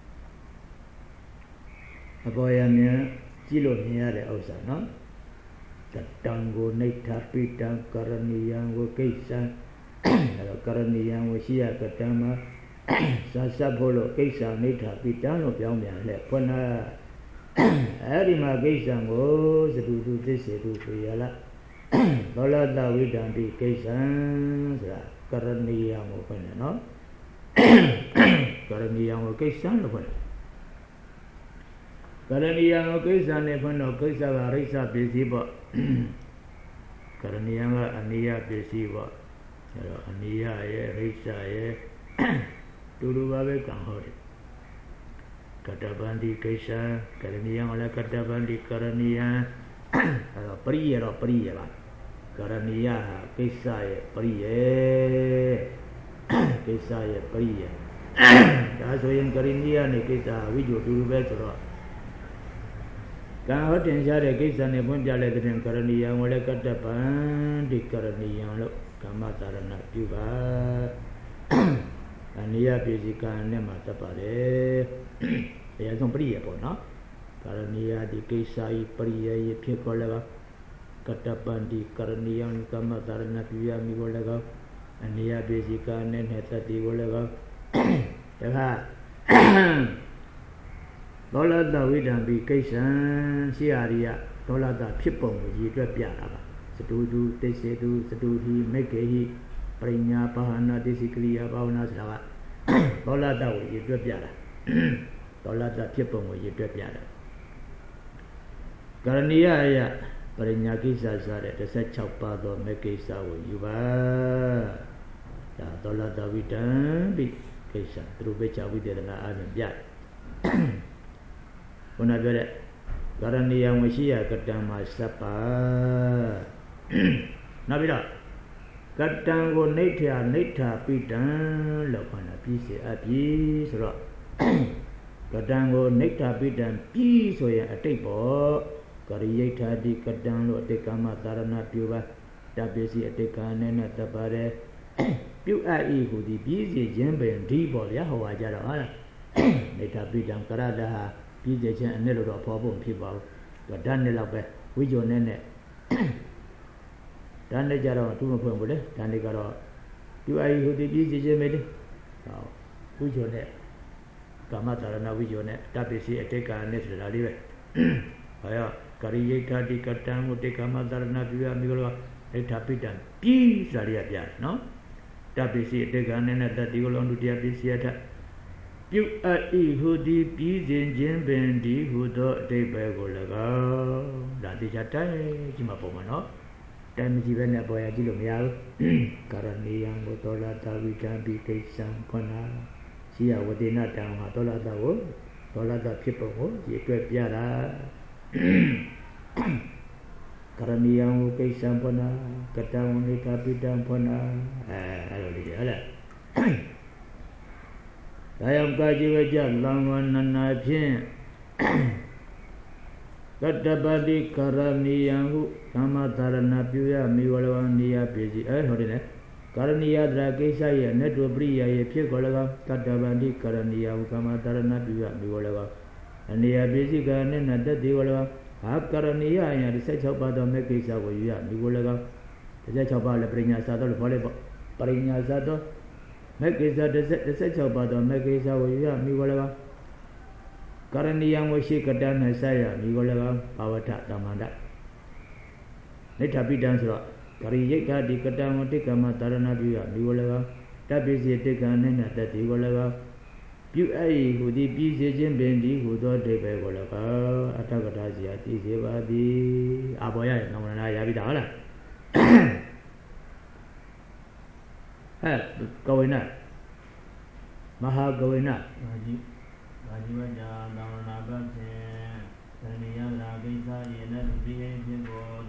အပေါ်ရမြင်ကြည့်လို့မြင်ရတဲ့ဥစ္စာနော်ကတ္တံကိုနိဋ္ဌာပိတံကရဏီယံကိုကိစ္စံအဲ့တော့ကရဏီယံကိုရှေ့ကကတ္တံမှာစာစပ်ဖို့လို့ကိစ္စံနိဋ္ဌာပိတံလို့ပြောင်းပြန်လဲဖွင့်လာအဲ့ဒီမှာကိစ္စံကိုသတုတုသစ္စေတုဆိုရလားသောလတဝိဒံတိကိစ္စံဆိုတာကရဏီယံကိုဖွင့်တယ်နော်ကရဏီယံကိုကိစ္စံလို့ဖွင့်တယ်ကရဏီယံကိုကိစ္စံနဲ့ဖွင့်တော့ကိစ္စကရိစ္ဆပစ္စည်းပေါ့ကရဏီယံကအနိယပစ္စည်းပေါ့အဲတော့အနိယရဲ့ရိစ္ဆရဲ့တူတူပါပဲကံဟောတယ်ကတ္တဗန္တိကိစ္စံကရဏီယံကလည်းကတ္တဗန္တိကရဏီယံအဲတော့ပရိယေတော့ပရိယေပါကရဏီယဟာကိစ္စရဲ့ပရိယေကိစ္စရဲ့ပရိယေဒါဆိုရင်ကရဏီယနဲ့ကိစ္စဝိဇ္ဇတူတူပဲဆိုတော့ကံဟောတင်ရှားတဲ့ကိစ္စနဲ့ဖွင့်ပြလိုက်တဲ့ကရဏီယံကိုလည်းကတ္တဗန္တိကရဏီယံလို့ကမ္မတာရဏပြုပါအနိယပိစိကံနဲ့မှာတတ်ပါတယ်တရားဆုံးပရိယေပေါ့နော်ကရဏီယဒီကိစ္စဤပရိယေဖြစ်ခေါ်လည်းပါကတ္တပန္တိကရဏီယံကမ္မတာရဏပြုရမည်ကိုလည်းကောအနိယပိစိကံနဲ့တတ်ဒီကိုလည်းကောတခါသောလတဝိဒံပိကိစ္စံရှိရရိယသောလတဖြစ်ပုံကိုရည်တွက်ပြတာပါသတုတုသိစေတုသတုဟိမိကေဟိပရိညာပါဟနာတိစိကရိယာဘာဝနာဆိုတာကသောလတကိုရည်တွက်ပြတာသောလတဖြစ်ပုံကိုရည်တွက်ပြတာကရဏီယယပရိညာကိစ္စစတဲ့16ပါးသောမေကိစ္စကိုယူပါဒါသောလတဝိဒံပိကိစ္စသူတို့ပဲချဝိတေသနာအားဖြင့်ပြတယ်ခုနပြောတဲ့ကရဏီယံဝရှိယကတ္တံမှာစပ်ပါနောက်ပြီးတော့ကတ္တံကိုနိဋ္ဌာပိတံလို့ခေါ်တာပြီးစေအပ်ပြီဆိုတော့ကတ္တံကိုနိဋ္ဌာပိတံပြီးဆိုရင်အတိတ်ပေါ့ကရိယိဋ္ဌာတိကတ္တံလို့အတိတ်ကမ္မသာရဏပြုပါတပ္ပစီအတိတ်ကနဲ့နဲ့တပါတယ်ပြုအပ်ဤဟူသည်ပြီးစေခြင်းပင်ဒီပေါ့ဗျာဟောကြတော့ဟာနိဋ္ဌာပိတံကရတဟာပြီးစေခြင်းအနည်းလို့တော့ဖော်ဖို့မဖြစ်ပါဘူးဓာတ်နဲ့လောက်ပဲဝိဇ္ဇောနဲ့ဓာတ်နဲ့ကြတော့သူ့မဖွင့်ဘူးလေဓာတ်နဲ့ကတော့ပြုအပ်ဤဟူသည်ပြီးစေခြင်းပဲလေဟောဝိဇ္ဇောနဲ့ကာမတာရဏဝိဇ္ဇောနဲ့တပ္ပစီအတိတ်ကနဲ့ဆိုတာလေးပဲဟောရကရိယိဋ္ဌာတိကတ္တံကိုတေကာမတာရဏပြုရမိလို့ဣဋ္ဌာပိတံပြီးဆိုတာလေးကပြတယ်နော်တပ္ပစီအတိတ်ကနဲ့တတိကိုလုံးဒုတိယပစ္စယထပြုအပ်ဤဟူသည်ပြီးစဉ်ခြင်းပင်ဒီဟူသောအတိတ်ပဲကို၎င်းဒါတိကျတိုင်းကြည့်မှာပုံမှာနော်တိုင်းမကြည့်ပဲနဲ့ပေါ်ရကြည့်လို့မရဘူးကရဏီယံကိုသောလတဝိတံပိကိစ္စံခဏရှိယဝတိနတံမှာသောလတကိုသောလတဖြစ်ပုံကိုရည်တွက်ပြတာက Karaniyamu Kaisampana Katamunika Pidampana Ayolidala Dayam Kajivaja Lamanana Pin Katabadi Karaniyamu Kamatarana Puya Miwalaniya Piji Ayolidala Karaniya Drakesaya Netwabriya Pikola Katabadi Karaniyamu Kamatarana Puya Miwala Ania Pizika Nata Diwala Akaraniya and the set up the Mekisa will you have Nigolaga, the set up the Prinya Sato, Volleyball, Prinya Sato, Mekisa, the set up the Mekisa will you have Nigolaga. Karaniya was she cut down her saya, Nigolaga, our tat, Damanda. Let her be dancer. Kariyaka, the Katama, Tikama, Tarana, Nigolaga, Tabisi, Tikan, and that Nigolaga. You ai who the busy Bendi who thought they were Golaka, Atagatasia, Tizeva, the Aboya, Namana Vidala. Going up. Maha going up. Rajivaja, Namana Bate, Reniana Gisa, Yena, Brian,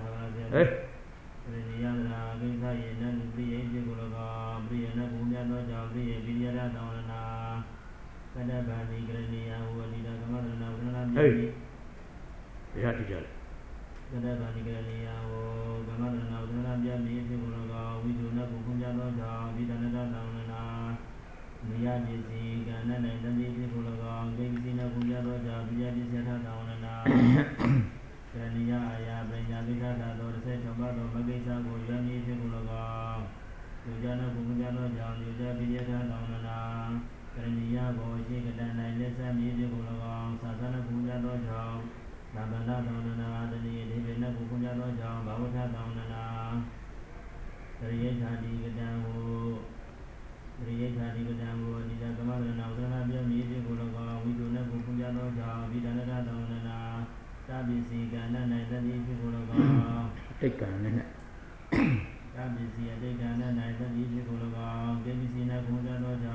Reniana Gisa, Yena, Brian, Golaga, Brianna, Bunyano, Javri, Vidiana, Namana. Kadabani Grania, Walida Gamadana, hey, we had to judge. Kadabani Grania, Gamadana, Yami, Figuraga, we do not Punjano, Vidana, Namana, Miyadi, Gana, and the Figuraga, Gavina, Punjano, Yadi, Seta, Namana, Grania, Aya, Benyavita, or Set about Magisa, Yami, Figuraga, Yujana, Punjano, Yuja, Vidiata, Namana. Karaniya Boshi Kadana Lesa Music Ulagam Satana Puja Dojam Nabana Donana Dani Devena Puja Dojam Bhavata Donana Kariyachadi Gadamu Kariyachadi Gadamu Nida Kamadana Udana Bia Music Ulagam Viduna Puja Dojam Vidana Donana Tabisi Gana Naidani Ulagam Tekana Tabisi Adegana Naidani Ulagam Devisina Puja Dojam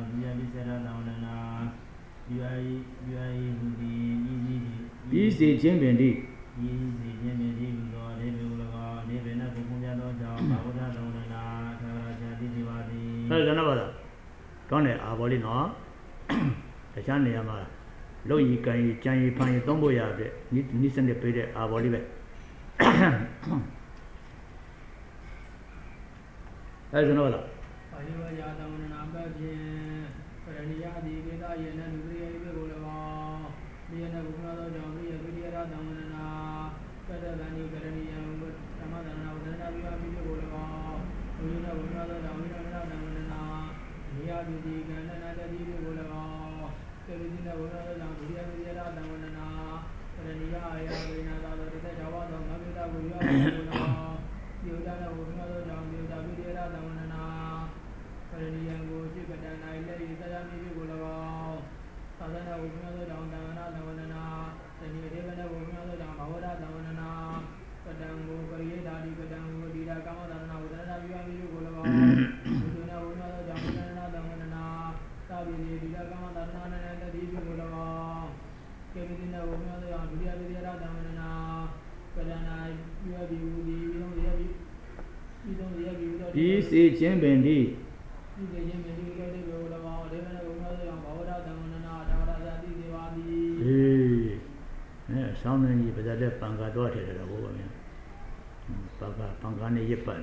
Easy Jimbendi. Easy Jimbendi, Nevena Pukunjano, Bavada Donana, Jadi Divadi. Another. Tone Abolino, the Chanayama, Loyi Kai, Chani Pani Tomboya, Nissan the Pede Abolive. That's another. Karaniya Divida Yena Nubri Golava, Diana Gumado Jamri, Vidia Damana, Kadani Karaniya, Ramadana, Udana Golava, Udina Gumado Damina Damana, Nia Vidi Gana Divi Golava, Kevina Gumado Damia Vidia Damana, Karaniya Ayana, the Java, the Mavida Gulava, Yudana Gumado Jamia Vidia Damana. Karaniyango Chikadana Ilay Gulava Sadana Ugnado Damana Davanana Tani Devana Ugnado Damavada Davanana Kadango Kariye Dadi Kadango Dida Kamadana Udana Yami Gulava Uduna Ugnado Damana Davanana Tabi Dida Kamadana and the Divi Gulava Kevina Ugnado Yabudia Vidya Davanana Kadana Yabi This is Chambendi. Sounding but that Panga daughter at a woman. Pangani Yipan.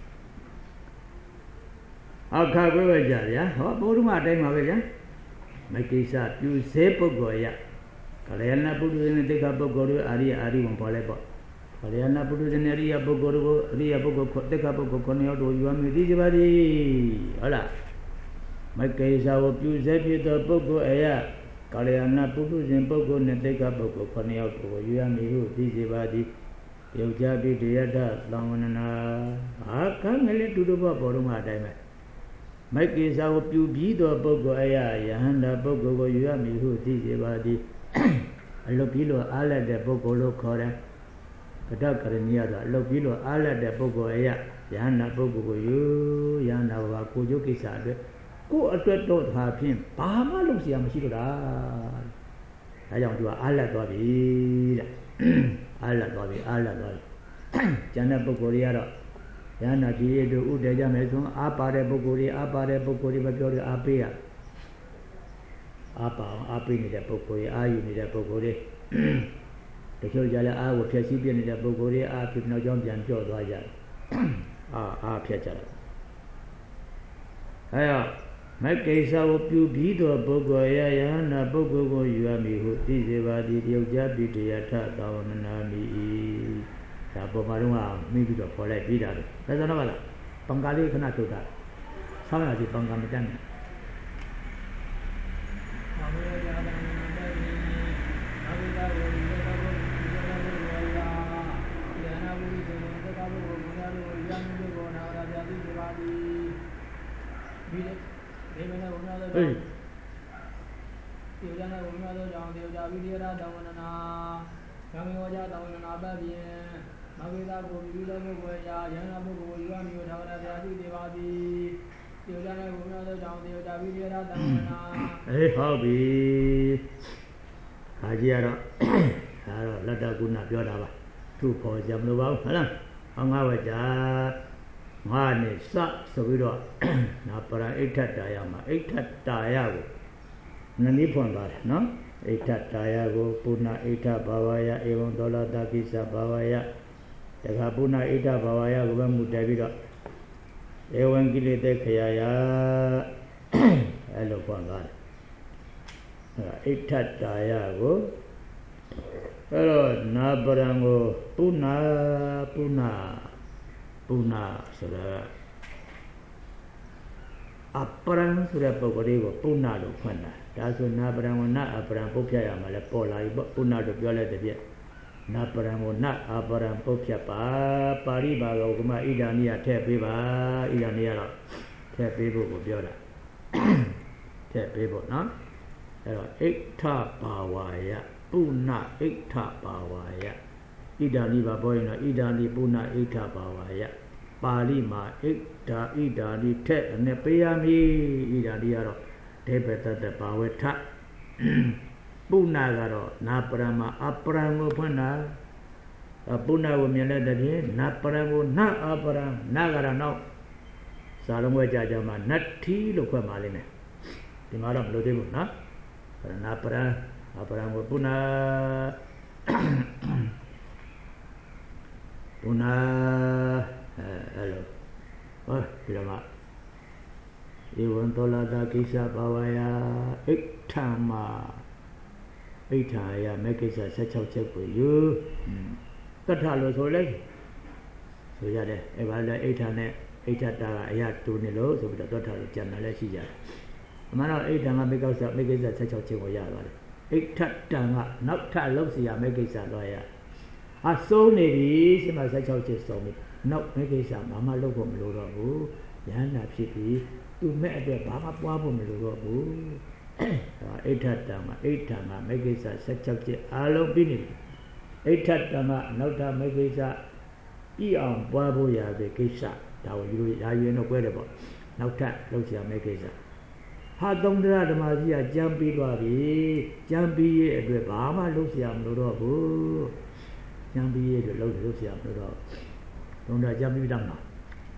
I'll cover a jar, how about my time of it? Make it up, you say Pogoya. Kalena put in a take up a go to Ari one Polepo. Kalena put in area Bogoro, Ria Bogo, take up a coconut, or you want me to body. Hola. My case, I will use every Pogo air. Kalena put in Pogo and take up a coconut, or you and me, this body. You just be the other long and I can't let to the bottom of time. My case, I hope you be the Pogo air, Yahanda Pogo, you and me, who this body. I look below, I'll let the Pogo look correct. Katakaraniya Lopilo Ala de Pogo Aya, Yana Pogo, you, Yana Wakuyoki Sade, go a threat have him. Pama looks Yamashira. I don't do Ala Dobi, Ala Dobi, Ala Dobi. ကျန်တဲ့ပုဂ္ဂိုလ်တွေကတော့ယန္နာကြီးတို့ဥတည်ကြမယ်ဆိုအားပါတဲ့ပုဂ္ဂိုလ်တွေအားပါတဲ့ပုဂ္ဂိုလ်တွေမပြောလို့အားပေးရအားပါအောင်အားပေးနေတဲ့ပုဂ္ဂိုလ်တွေအားယူနေတဲ့ပုဂ္ဂိုလ်တွေတချို့ကြလည်းအားကိုဖြည့်ဆည်းပြနေတဲ့ပုဂ္ဂိုလ်တွေအားဖြစ်နောက်ကြောင်းပြန်ကြော့သွားကြတယ်အားဖြတ်ကြတယ်အဲတော့မကိစ္စကိုပြုပြီးတော့ပုဂ္ဂိုလ်ယန္နာပုဂ္ဂိုလ်ကိုယူရမည်ဟုသိစေပါသည်တယုတ်ကြပိတယထသာဝမနာမိဒါပေါ်မှာတော့မိပြီးတော့ခေါ်လိုက်ပြီးတာလေဒါဆိုတော့ကလားပံကာလေးခဏထုတ်တာဆောင်းရစီပံကာမတတ်နဲ့ဒီကြတဲ့ဘုရားသောကြောင့်ဒီကြဝိရိယတာဝနနာကံမေဝကြတာဝနနာပပြင်းမဂ္ဂိတာကိုပြီးတဲ့ပုဂ္ဂိုလ်ရာယန္နာပုဂ္ဂိုလ်ယူရမည်ထာဝရဗျာတိတေပါတိဒီကြတဲ့ဘုရားသောကြောင့်ဒီကြဝိရိယတာဝနနာဟုတ်ပြီဟာကြီးကတော့လတ္တကုဏပြောတာပါသူ့ပေါ်ကြမလို့ပါဘူးဟုတ်လားဟောငါဝကြငါနဲ့စဆိုပြီးတော့နာပရဣဋ္ဌတာယမှာဣဋ္ဌတာယကိုနည်းနည်းဖွင့်ပါတယ်နော်ဣဋ္ဌတာယကိုပုဏ္ဏဣဋ္ဌဘာဝယဧဝံဒေါလတာကိစ္စဘာဝယတခါပုဏ္ဏဣဋ္ဌဘာဝယကိုပဲမူတည်ပြီးတော့ဧဝံကိလေသေခယယအဲ့လိုဖွင့်ပါတယ်ဣဋ္ဌတာယကိုအဲ့တော့နာပရံကိုပုဏ္ဏဆိုတာအပရံဆိုတဲ့ပုဂ္ဂိုလ်လေးကိုပုဏ္ဏလို့ဖွင့်တာဒါဆိုနာပရံကိုနအပရံပုတ်ဖြတ်ရမှာလဲပေါ်လာပြီပေါ့ပုဏ္ဏလို့ပြောလိုက်တဲ့ပြည့်နာပရံကိုနအပရံပုတ်ဖြတ်ပါပါဠိဘာသာကမှဣဒာနိယထည့်ပေးပါဣဒာနိယတော့ထည့်ပေးဖို့ကိုပြောတာထည့်ပေးဖို့နော်အဲ့တော့ဣဋ္ဌဘာဝယပုဏ္ဏဣဋ္ဌဘာဝယဣဒာနိဘာပေါ်ရင်တော့ဣဒာနိပုဏ္ဏဣဋ္ဌဘာဝယပါဠိမှာဣဒာနိထက်နဲ့ပေးရမည်ဣဒာနိကတော့ဒေဘတတဘာဝထပုဏ္ဏကတော့နာပရမအပရံကိုဖွင့်တာပုဏ္ဏကိုမြင်တဲ့တည်းနာပရံကိုနအပရံနာကတော့နောက်စာလုံးဝကြမှာနတ္ထိလို့ခွဲမှာလိမ့်မယ်ဒီမှာတော့မလို့သေးဘူးနော်နာပရံအပရံကိုပုဏ္ဏအဲ့လိုဟောဒီမှာဧဝံတောလတာကိစ္စဘာဝယဣဋ္ဌာမဣဋ္ဌာယမေကိစ္စ16ချက်ကိုယူတထလို့ဆိုလိုက်ဆိုရတယ်အဲ့ဘာလဲဣဋ္ဌာနဲ့ဣဋ္ဌတာကအရာတူနေလို့ဆိုပြီးတော့တထလို့ကြံတယ်လည်းရှိကြတယ်အမှန်တော့ဣဋ္ဌာကမေကိစ္စ16ချက်ကိုရပါတယ်ဣဋ္ဌတံကနောက်ထပ်လောက်စီရမေကိစ္စတော့ရအဆုံးနေပြီရှိမှ16ချက်ဆုံးပြီနောက်မေကိစ္စဘာမှလုပ်ဖို့မလိုတော့ဘူးယန္နာဖြစ်ပြီးသူမဲ့အတွက်ဘာမှပွားဖို့မလိုတော့ဘူးဣဋ္ဌတံမှာဣဋ္ဌာမှာမေကိစ္စ16ချက်အားလုံးပြီးနေပြီဣဋ္ဌတံမှာနောက်ထပ်မေကိစ္စဤအောင်ပွားဖို့ရတဲ့ကိစ္စဒါကိုယူရာယူတော့꿰တယ်ပေါ့နောက်ထပ်လုပ်စီရမေကိစ္စဟာသုံးတရားဓမ္မကြီးကကြံပြီးသွားပြီကြံပြီးရဲ့အတွက်ဘာမှလုပ်စီရမလို့တော့ဘူးကြံပြီးရဲ့အတွက်လုပ်စီရမလို့တော့သုံးတရားကြံပြီးတတ်မှာ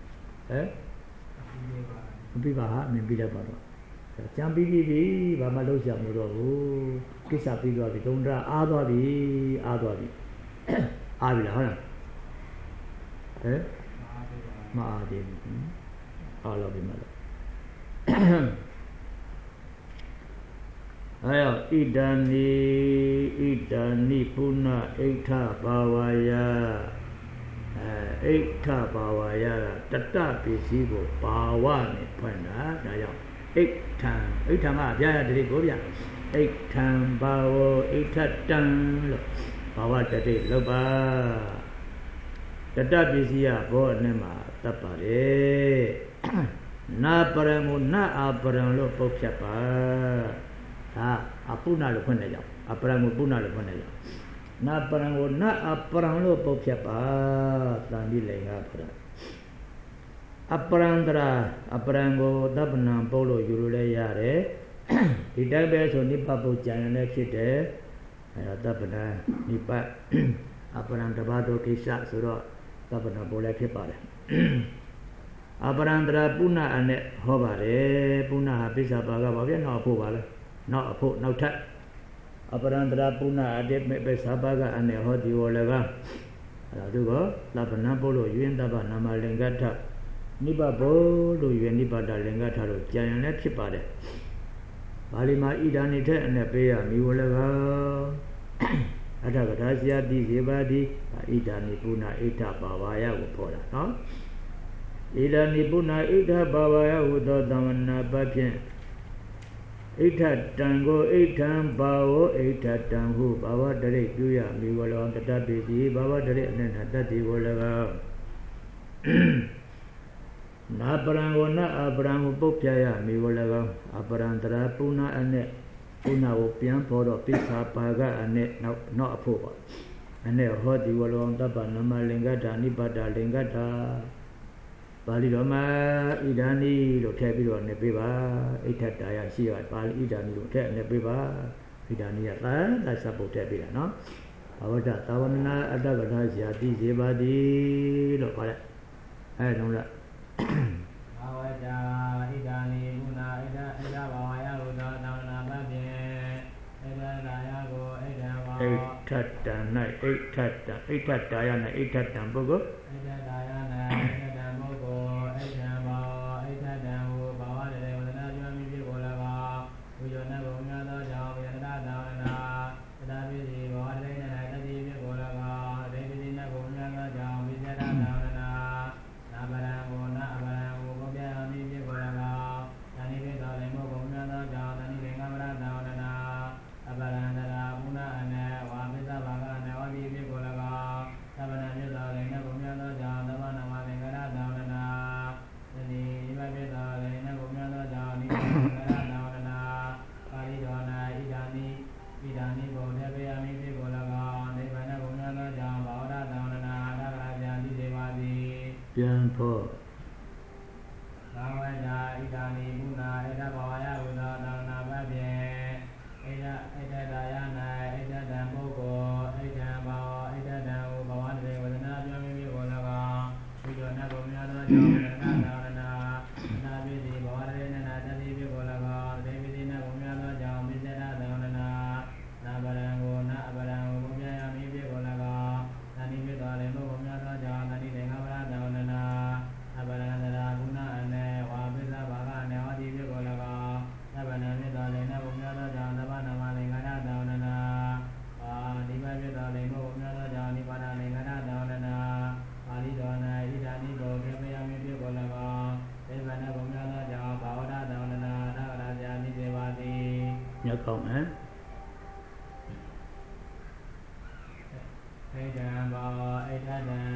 မပြီးပါဟာမင်းပြီးလိုက်ပါတော့ကြံပြီးပြီဘာမှလုပ်စီရမလို့တော့ဘူးကိစ္စပြီးသွားပြီသုံးတရားအားသွားပြီအားပြီလားဟုတ်လားမအားသေးဘူးအားလို့ပြီမလားအဲ့တော့ဣဒာနိပုဏ္ဏဣဋ္ဌဘာဝယဣဋ္ဌဘာဝယကတတပစ္စည်းကိုဘာဝနဲ့ဖွင့်တာဒါကြောင့်ဣဋ္ဌံကဗျာရတတိကိုဗျဣဋ္ဌံဘာဝဣဋ္ဌတံလို့ဘာဝတတိလောက်ပါတတပစ္စည်းကဘောနဲ့မှာတတ်ပါလေနာပရံကိုနအပရံလို့ပုတ်ဖြတ်ပါဒါအပုဏ္ဏလို့ဖွင့်နေကြအပရံကိုပုဏ္ဏလို့ဖွင့်နေကြနာပရံကိုနအပရံလို့ပုတ်ဖြတ်ပါသံဒီလေငါပရံအပရံတရာအပရံကိုသဗ္ဗနံပုတ်လို့ယူလို့လည်းရတယ်ဒီတိုင်းပဲဆိုနိပပုတ်ကြံရလည်းဖြစ်တယ်အဲတော့သဗ္ဗနံနိပအပရံတဘာတို့ကိစ္စဆိုတော့သဗ္ဗနာပေါ်လည်းဖြစ်ပါတယ်အပရန္တရာပုဏ္ဏအနဲ့ဟောပါတယ်ပုဏ္ဏဟာပိဿပါကပါဗျာနောက်အဖို့ပါလဲနောက်အဖို့နောက်ထပ်အပရန္တရာပုဏ္ဏအတဲ့ပိဿပါကအနဲ့ဟောဒီဝလည်းကအဲ့ဒါသူကသဗ္ဗနာပေါ်လို့ယွင်းသဗ္ဗနာမလင်္ကထနိဗ္ဗဘောလို့ယွင်းနိဗ္ဗာဒလင်္ကထလို့ကြံရင်လည်းဖြစ်ပါတယ်ပါဠိမှာဣဒာနိထက်အနဲ့ပေးရမိဝလည်းကအထကထာဆရာတိဇေဘာတိဣဒာနိပုဏ္ဏဣဋ္ဌပါဝါယကိုခေါ်တာနော်ဣဒာနိပုဏ္ဏဣဋ္ဌပါဝါယဟုသောသမဏပတ်ဖြင့်ဣဋ္ဌတံကိုဣဋ္ဌံဘာဝဣဋ္ဌတံဟုဘာဝတရိပ်ပြုရမိဝလောတတပိတိဘာဝတရိပ်အနန္တတတိကို၎င်းနာပရံကိုနအပရံကိုပုတ်ပြရမိဝ၎င်းအပရံတရာပုဏ္ဏအနဲ့ပုဏ္ဏကိုပြန်ပေါ်တော့ပိဿပါကအနဲ့နောက်အဖို့ပါအနဲ့ဟောဒီဝလောတပ္ပနမလင်္ကထာနိပါဒလင်္ကထာပါဠိတော်မှာဣဒာနိလို့ထည့်ပြီးတော့နေပေးပါဣဋ္ဌတာယရှိရပါဠိဣဒာနိလို့ထည့်နေပေးပါဣဒာနိကသာသပုတ်ထည့်ပေးတာနော်ဘဝတ္တသာဝနာအတ္တကထာဇာတိဇေဘာတိလို့ပါလေအဲလုံးလားဘဝတ္တဣဒာနိပုဏ္ဏဣဒဘာဝယဟုသောသာဝနာပတ်ဖြင့်ဣဒတာယကိုဣဒံဘောဣဋ္ဌတံ၌ဣဋ္ဌတံဣဋ္ဌတာယ၌ဣဋ္ဌတံပုဂ္ဂိုလ်ဣဒတာယ၌ဣဒံပုဂ္ဂိုလ်ဣဒံဘောဣဒတံဟုဘာဝတရေဝဒနာပြုမိဖြစ်ကို၎င်းဝိဇ္ဇနဘုံများသောကြောင့်ယတသာဝနာတတပိစီဘောတရေ၌တတိဖြစ်ကို၎င်းဒေပိစီနဘုံများသောကြောင့်ဝိဇ္ဇနသာဝနာနာပရံဘောနာအပရံဟုဘုရားမိဖြစ်ကို၎င်းတဏိပိသောလည်းဘုံများသောကြောင့်တဏိလေငမရသာဝနာအပရံတရာပုဏ္ဏအနေဝါပိသဘာကနေဝတိဖြစ်ကို၎င်းသဗ္ဗနာဖြစ်သောလည်းဘုံများသောကြောင့်သဗ္ဗနာမသင်္ကရသာဝနာသတိဘဖြစ်သောလည်းဘုံများသောကြောင့်နိဗ္ဗာန်သင်္ကရသာဝနာပါဠိတော်၌ဣဒာနိဘုံတေပယမိဖြစ်ကို၎င်းနိဗ္ဗာန်ဘုံများသောကြောင့်ဘာဝရသာဝနာသက္ကရာဇာတိစေပါသည်ပြန်ဖို့ဘာဝတ္တဣဒာနိပုဏ္ဏဣဒဘာဝယဟုသောသာဝနာပတ်ဖြင့်ဣဒတာယ၌ဣဒတံပုဂ္ဂိုလ်ဣဒံဘောဣဒတံဟုဘဝတရေဝဒနာပြုမိဖြစ်ကို၎င်းဝိဇ္ဇနဘုံများသောကြောင့်သက္ကသာဝနာနာပိတိဘဝတရေနနာတတိဖြစ်ကို၎င်းဒေပိတိနဘုံများသောကြောင့်ပိစ္ဆဒသာဝနာနာပရံကိုနအပရံကိုဘုရားယမိဖြစ်ကို၎င်းသဏိဖြစ်သောလည်းဘုံများသောကြောင့်သဏိတေငါပရသာဝနာအပရံတရာကုဏအနေဝါပိစ္ဆဘာကနေဝတိဖြစ်ကို၎င်းသဗ္ဗနာဖြစ်သောလည်းဘုံများသောကြောင့်သဗ္ဗနာမလင်္ကာရသာဝနာပါဠိမဖြစ်သောလည်းဘုံများသောကြောင့်နိဗ္ဗာန်လင်္ကာရသာဝနာပါဠိတော်၌ဣဒာနိဘောကေပယမိဖြစ်ကို၎င်းနိဗ္ဗာန်ဘုံများသောကြောင့်ဘာဝရသာဝနာသက္ကရာဇာတိစေပါသည်ညောက်ကောင်းဟမ်ဣဒံဘောဣဒတံ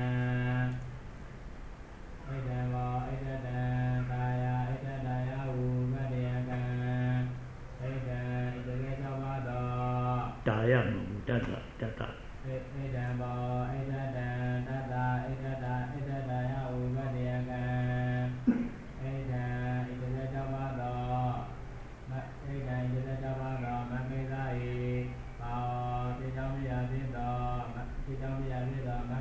ဣဒံဘောဣဒတံကာယဣဒတာယဟုမတ္တယကံဣဒံဣဒကေသောဘာသောတာယမုတတ္တတတ္တဣဒံဘောဣဒတံတတ္တဣဒတာယဟုမတ္တယကံဣဒံဣဒကေသောဘာသောဣဒံဣဒကေသောဘာသောမဂ္ဂိသဟိပါတိတောင်းမြာဖြစ်သောမဂ္ဂိသတိဣဋ္ဌံက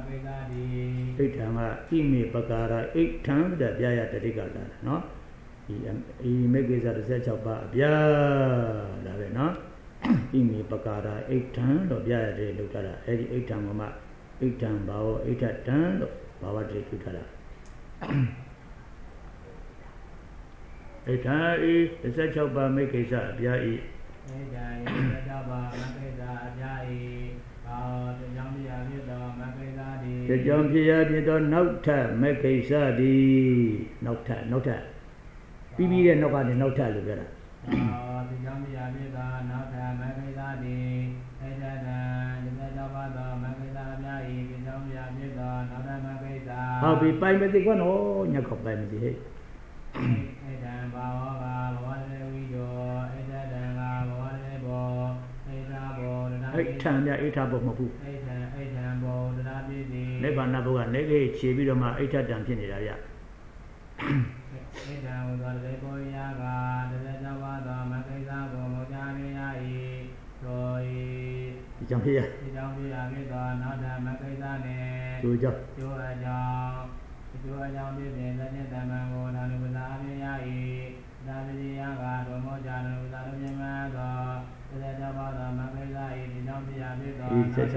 ဣမေပကာရဣဋ္ဌံတဲ့ပြရတတိကလာနော်ဒီမေကိစ္စ16ပါးအပြာဒါပဲနော်ဣမေပကာရဣဋ္ဌံလို့ပြရတယ်လို့ထားတာအဲ့ဒီဣဋ္ဌံကမှဣဋ္ဌံဘာဝဣဋ္ဌတံလို့ဘာဝတည်းထူထားတာဣဋ္ဌံဤ16ပါးမေကိစ္စအပြာဤဣဋ္ဌံဤ16ပါးမေကိစ္စအပြာဤတကြောင်ပြရာဖြစ်သောမဂ္ဂိသတိတကြောင်ပြရာဖြစ်သောနောက်ထပ်မဂ္ဂိသတိနောက်ထပ်ပြီးပြီးတဲ့နောက်ကနေနောက်ထပ်လို့ပြောတာတကြောင်ပြရာဖြစ်သောနောက်ထပ်မဂ္ဂိသတိဣဒတံ16ပါးသောမဂ္ဂိသအပြာဤတကြောင်ပြရာဖြစ်သောနောက်ထပ်မဂ္ဂိသဟုတ်ပြီပိုင်မသိကောနော်ညက်ခေါပိုင်မသိဟဲ့ဣဒံဘာဝကဘဝရေဝိဒောဣဒတံကဘဝရေဘောဣဒာဘောဣဋ္ဌံမြဣဋ္ဌဘောမဟုတ်ဘူးဣဋ္ဌံဘောတရားပြည့်သည်နိဗ္ဗာန်ဘုရားနေလေးခြေပြီးတော့မှဣဋ္ဌတံဖြစ်နေတာဗျဣဋ္ဌံဟူသောတေဘောရာက16ပါးသောမဂ္ဂိသကိုမောချာမြင်ရ၏သောဒီကြောင့်ဖြစ်ရဖြစ်သောနောက်ထပ်မဂ္ဂိသနှင့်ကျိုးကြောင့်ကျိုးအကြောင်းဖြစ်စဉ်သတိတမန်ကိုနာနုပစာအပြရ၏သာပတိယကဒုမောဇာနုပစာတို့မြင်မှသောသစ္စာပါသောမကိစ္စ၏ဒီကြောင့်ပြရဖြစ်သော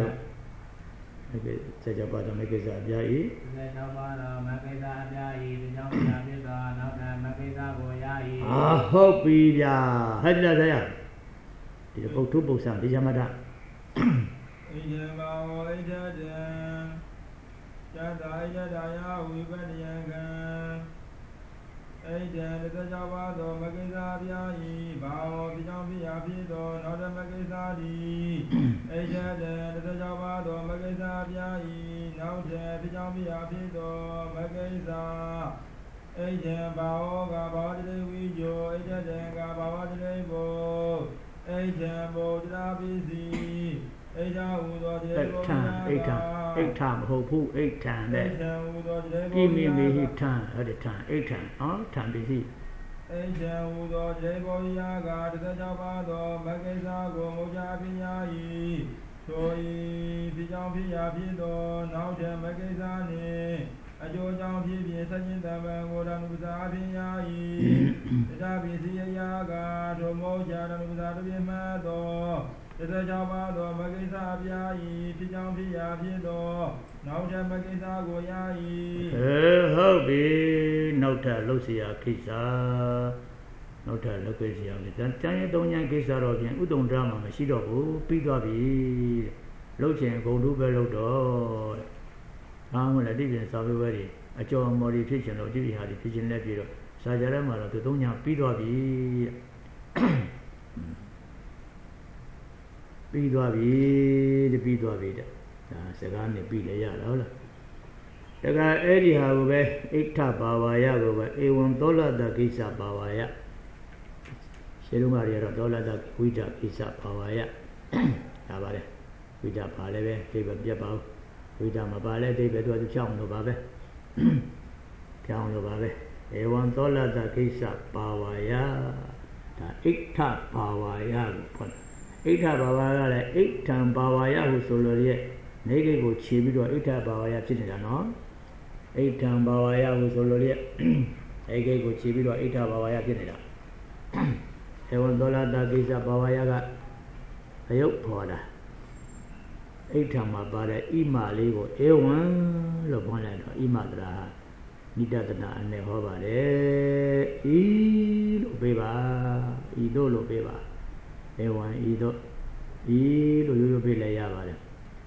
ဆက်ကြောပါတော်မကိစ္စအပြာဤဆက်ကြောပါတော်မကိစ္စအပြာဤဒီကြောင့်ပြဖြစ်သောနောက်ထပ်မကိစ္စကိုရ၏ဟုတ်ပြီဗျာဟဲ့လားဆရာဒီပုထုပု္ပ္ပံဒီဇမတဣဇံဘာဝဣဇံဇတာဣဇတာယဝိပတ္တယံကံဣဇံတစ္ဆပါသောမကိစ္စအပြာဤဘာဝပြကြောင့်ပြရဖြစ်သောနောက်ထပ်မကိစ္စသည်ဣဇံတစ္ဆပါသောမကိစ္စအပြာဤနောက်ထပ်ပြကြောင့်ပြရဖြစ်သောမကိစ္စဣဇံဘာဝကဘာဝတိဝိဇောဣဇံကဘာဝတိဘောဣဇံဘောဓရာပိစီဣဇာဟုသောတေဘောဓရာဣဋ္ဌမဟုတ်ဘူးဣဋ္ဌံနဲ့ဣဇံဟုသောတေဘောဓရာဣမိမိဟိထံဟုတ်တယ်ထံဣဋ္ဌံထံပိစီဣဇံဟုသောတေဘောဓရာကတစ္ဆပါသောမကိစ္စကိုမုဇာပညာ၏ဆို၏ဖြစ်ကြောင့်ဖြစ်ရာဖြစ်သောနောက်ထပ်မကိစ္စနှင့်အကျိုးကြောင့်ဖြစ်ဖြစ်ဆက်ခြင်းတမန်ကိုဓမ္မပစာအပညာ၏တတပိစီယယာကဒုမောဇာဓမ္မပစာတို့ပြမှတ်သောတစ္ဆပါသောမကိစ္စအပြာ၏ဖြစ်ကြောင့်ဖြစ်ရာဖြစ်သောနောက်ထပ်မကိစ္စကိုရ၏ဟုတ်ပြီနောက်ထပ်လှုပ်เสียကိစ္စနောက်ထပ်လှုပ်ကိစ္စရမယ်ကျန်ရင်၃ညကိစ္စတော့ပြင်ဥဒ္ဒုံဒရမှာမရှိတော့ဘူးပြီးသွားပြီလှုပ်ချင်ဂုံထုပဲလှုပ်တော့အားမလည်းဒီပြင်စာပေဝဲတွေအကျော်မော်ဒီဖြစ်ချင်လို့ဒီဟာတွေဖြစ်ချင်လက်ပြီးတော့စာကြရမှာတော့သူ၃ညပြီးသွားပြီပြီးသွားပြီတဲ့ပြီးသွားပြီတဲ့ဒါစကားနဲ့ပြီးလဲရတာဟုတ်လားတခါအဲ့ဒီဟာကိုပဲဣဋ္ဌဘာဝါယကိုပဲဧဝံသောလတကိစ္စဘာဝါယရှင်းလုံးကတွေကတော့သောလတဝိဒကိစ္စဘာဝါယဒါပါလေဝိဒဘာလဲပဲဒီပဲပြတ်ပါဦးဝိဒမပါလဲဒီပဲသူဖြောင်းလို့ပါပဲဖြောင်းလို့ပါပဲဧဝံသောလတကိစ္စဘာဝါယဒါဣဋ္ဌဘာဝါယကိုဖွင့်ဣဋ္ဌဘာဝါကလည်းဣဋ္ဌံဘာဝါယဟုဆိုလို့ရဲ့နေကိကိုခြေပြီးတော့ဣဋ္ဌဘာဝါယဖြစ်နေတာနော်ဣဋ္ဌံဘာဝါယဟုဆိုလို့ရဲ့နေကိကိုခြေပြီးတော့ဣဋ္ဌဘာဝါယဖြစ်နေတာဧဝံသောလတကိစ္စဘာဝါယကအယုတ်ဖော်တာဣဋ္ဌံမှာပါတဲ့ဣမလေးကိုဧဝံလို့ဖွင့်လိုက်တော့ဣမတရာနိတတနာအနေဟောပါတယ်ဤလို့ပေးပါဤတို့လို့ပေးပါဧဝံဤတို့ဤလို့ရိုးရိုးပေးလိုက်ရပါတယ်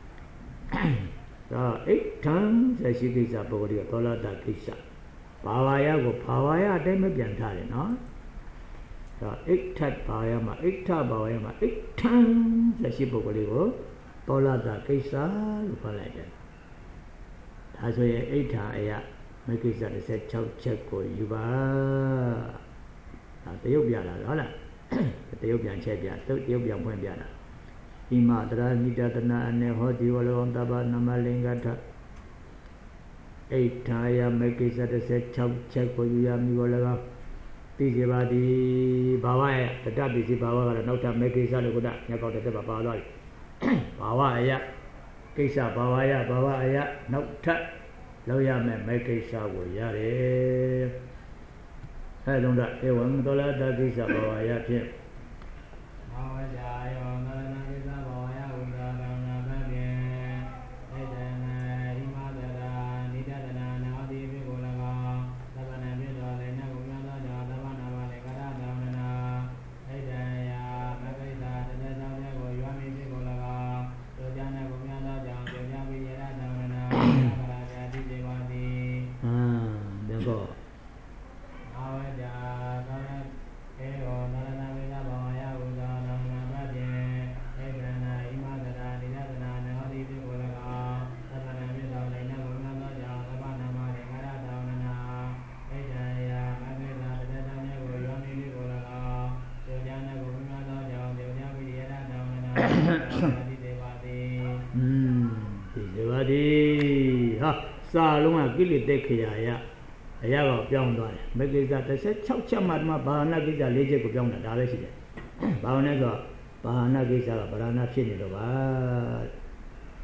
ဒါဣဋ္ဌံဆက်ရှိကိစ္စပုဂ္ဂလိကသောလတကိစ္စဘာဝါယကိုဘာဝါယအတိုင်းမပြန်ထားတယ်နော်ဒါဣဋ္ဌဘာဝါယမှာဣဋ္ဌဘာဝါယမှာဣဋ္ဌံဆက်ရှိပုဂ္ဂလိကိုသောလတကိစ္စလို့ခေါ်လိုက်တယ်ဒါဆိုရင်ဣဋ္ဌအယမကိစ္စ16ချက်ကိုယူပါဒါတရုပ်ပြလာဟုတ်လားတရုပ်ပြန်ချက်ပြတရုပ်ပြန်ဖွင့်ပြတာဣမတရာနိတတနာအနေဟောတိဝလောတပနမလင်္ကထဣဋ္ဌာယမကိစ္စ16ချက်ကိုယူရမည်ကို၎င်းသိစေပါသည်ဘာဝရဲ့တတပိစီဘာဝကတော့နောက်ထပ်မကိစ္စလို့ကညကောက်တဲ့ပါသွားပြီဘာဝအယကိစ္စဘာဝယဘာဝအယနောက်ထပ်လောက်ရမယ်မကိစ္စကိုရတယ်အဲလုံးတော့ဧဝံသောလတကိစ္စဘာဝယဖြင့်ဘာဝဇာယောနရဏကိစ္စဘာဝယဥဒ္ဒါရဏဘဖြင့်ဣဒံဣမတရာနိတတနာနာတိပိကို၎င်းသဗ္ဗနံပြတော်လည်းနကုမြတ်သောကြောင့်သဗ္ဗနာမလေကရတောင်းနာဣဒံယမကိစ္စတသက်ကြောင့်ကိုရွာမိပိကို၎င်းတို့ကြတဲ့ကုမြတ်သောကြောင့်ကြောင့်ပိယရတောင်းနာကရဇာတိစေဝတိပြန်တော့ဘာဝဇာသောဧဝံနရဏကိစ္စဘာဝယဥဒ္ဒါရဏဘဖြင့်ဣဒံဣမတရာနိတတနာနာတိပိကို၎င်းသဗ္ဗနံပြတော်လည်းနကုမြတ်သောကြောင့်သဗ္ဗနာမလေကရတောင်းနာဣဒံယမကိစ္စတသက်ကြောင့်ကိုရွာမိပိကို၎င်းတို့ကြတဲ့ကုမြတ်သောကြောင့်ကြောင့်ပိယရတောင်းနာတိစေဝတိဒီစေဝတိဟာစာလုံးကကိလေသာခရာယအရာကပြောင်းသွားတယ်မကိစ္စ16ချက်မှဘာဝနာကိစ္စ4ချက်ကိုပြောင်းတာဒါပဲရှိတယ်ဘာဝနာဆိုဘာဝနာကိစ္စကဗရဏဖြစ်နေတော့ပါ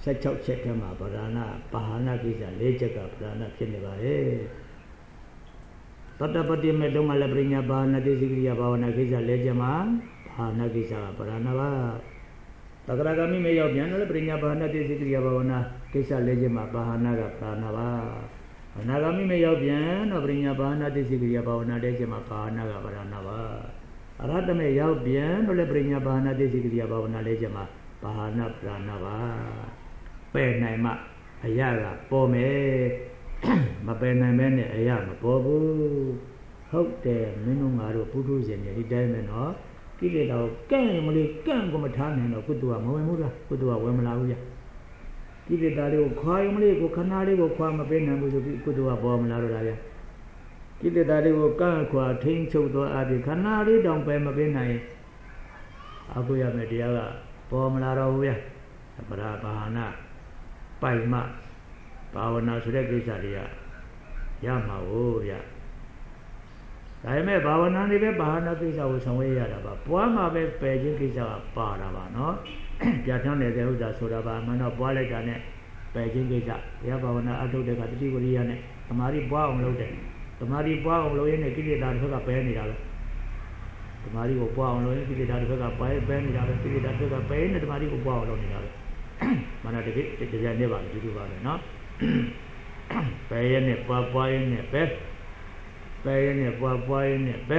16ချက်ထဲမှာဗရဏပါဟနာကိစ္စ4ချက်ကဗရဏဖြစ်နေပါရဲ့တတ္တပတိမေတုံးကလည်းပရိညာပါဏတိစိကရိယာဘာဝနာကိစ္စ4ချက်မှာဘာနာကိစ္စကဗရဏပါတဂရဂမိမေရောက်ပြန်တော့ပရိညာပါဏတိစိကရိယာဘာဝနာကိစ္စ4ချက်မှာဘာနာကဗရဏပါအနာဂမိမေရောက်ပြန်တော့ပရိညာပါဏတိစိကရိယာဘာဝနာ4ချက်မှာဘာနာကဗရဏပါအရဟတမေရောက်ပြန်တော့လည်းပရိညာပါဏတိစိကရိယာဘာဝနာ4ချက်မှာဘာနာဗရဏပါပယ်နိုင်မှအရာကပေါ်မယ်မပယ်နိုင်မဲနဲ့အရာမပေါ်ဘူးဟုတ်တယ်မင်းတို့ငါတို့ပုထုဇဉ်တွေဒီတိုင်းပဲနော်ကိလေသာကိုကန့်ရင်မလို့ကန့်ကိုမထားနိုင်တော့ကုသိုလ်ကမဝင်ဘူးလားကုသိုလ်ကဝင်မလာဘူးရကိလေသာတွေကိုခွာရင်မလို့ကိုခဏလေးကိုခွာမပေးနိုင်ဘူးဆိုပြီးကုသိုလ်ကပေါ်မလာတော့တာဗျာကိလေသာတွေကိုကန့်ခွာထိန်းချုပ်တော့အပြင်ခဏလေးတောင်ပယ်မပေးနိုင်အခုရမယ်တရားကပေါ်မလာတော့ဘူးဗျာပရဘာနာပိုင်မှဘာဝနာဆိုတဲ့ကိစ္စတွေကရမှာဟုတ်ဗျာဒါပေမဲ့ဘာဝနာနေပဲဘာဝနာကိစ္စကိုဆောင်ရွက်ရတာပါပွားမှာပဲပယ်ခြင်းကိစ္စကပါတာပါနော်ပြဋ္ဌာန်းနေတဲ့ဥစ္စာဆိုတာပါမှန်တော့ပွားလိုက်တာနဲ့ပယ်ခြင်းကိစ္စတရားဘာဝနာအထုတ်တဲ့ကတတိဝရိယနဲ့သမာဓိပွားအောင်လုပ်တယ်သမာဓိပွားအောင်လုပ်ရင်းနဲ့ကိလေသာတစ်ခါကပယ်နေတာပဲသမာဓိကိုပွားအောင်လုပ်ရင်ကိလေသာတစ်ခါကပယ်နေတာပဲကိလေသာတစ်ခါကပယ်နေသမာဓိကိုပွားအောင်လုပ်နေတာပဲမနာတကယ်တရားနဲ့ပါဒီလိုပါပဲနော်ပယ်ရနဲ့ပွားရနဲ့ပဲပယ်ရနဲ့ပွားရနဲ့ပဲ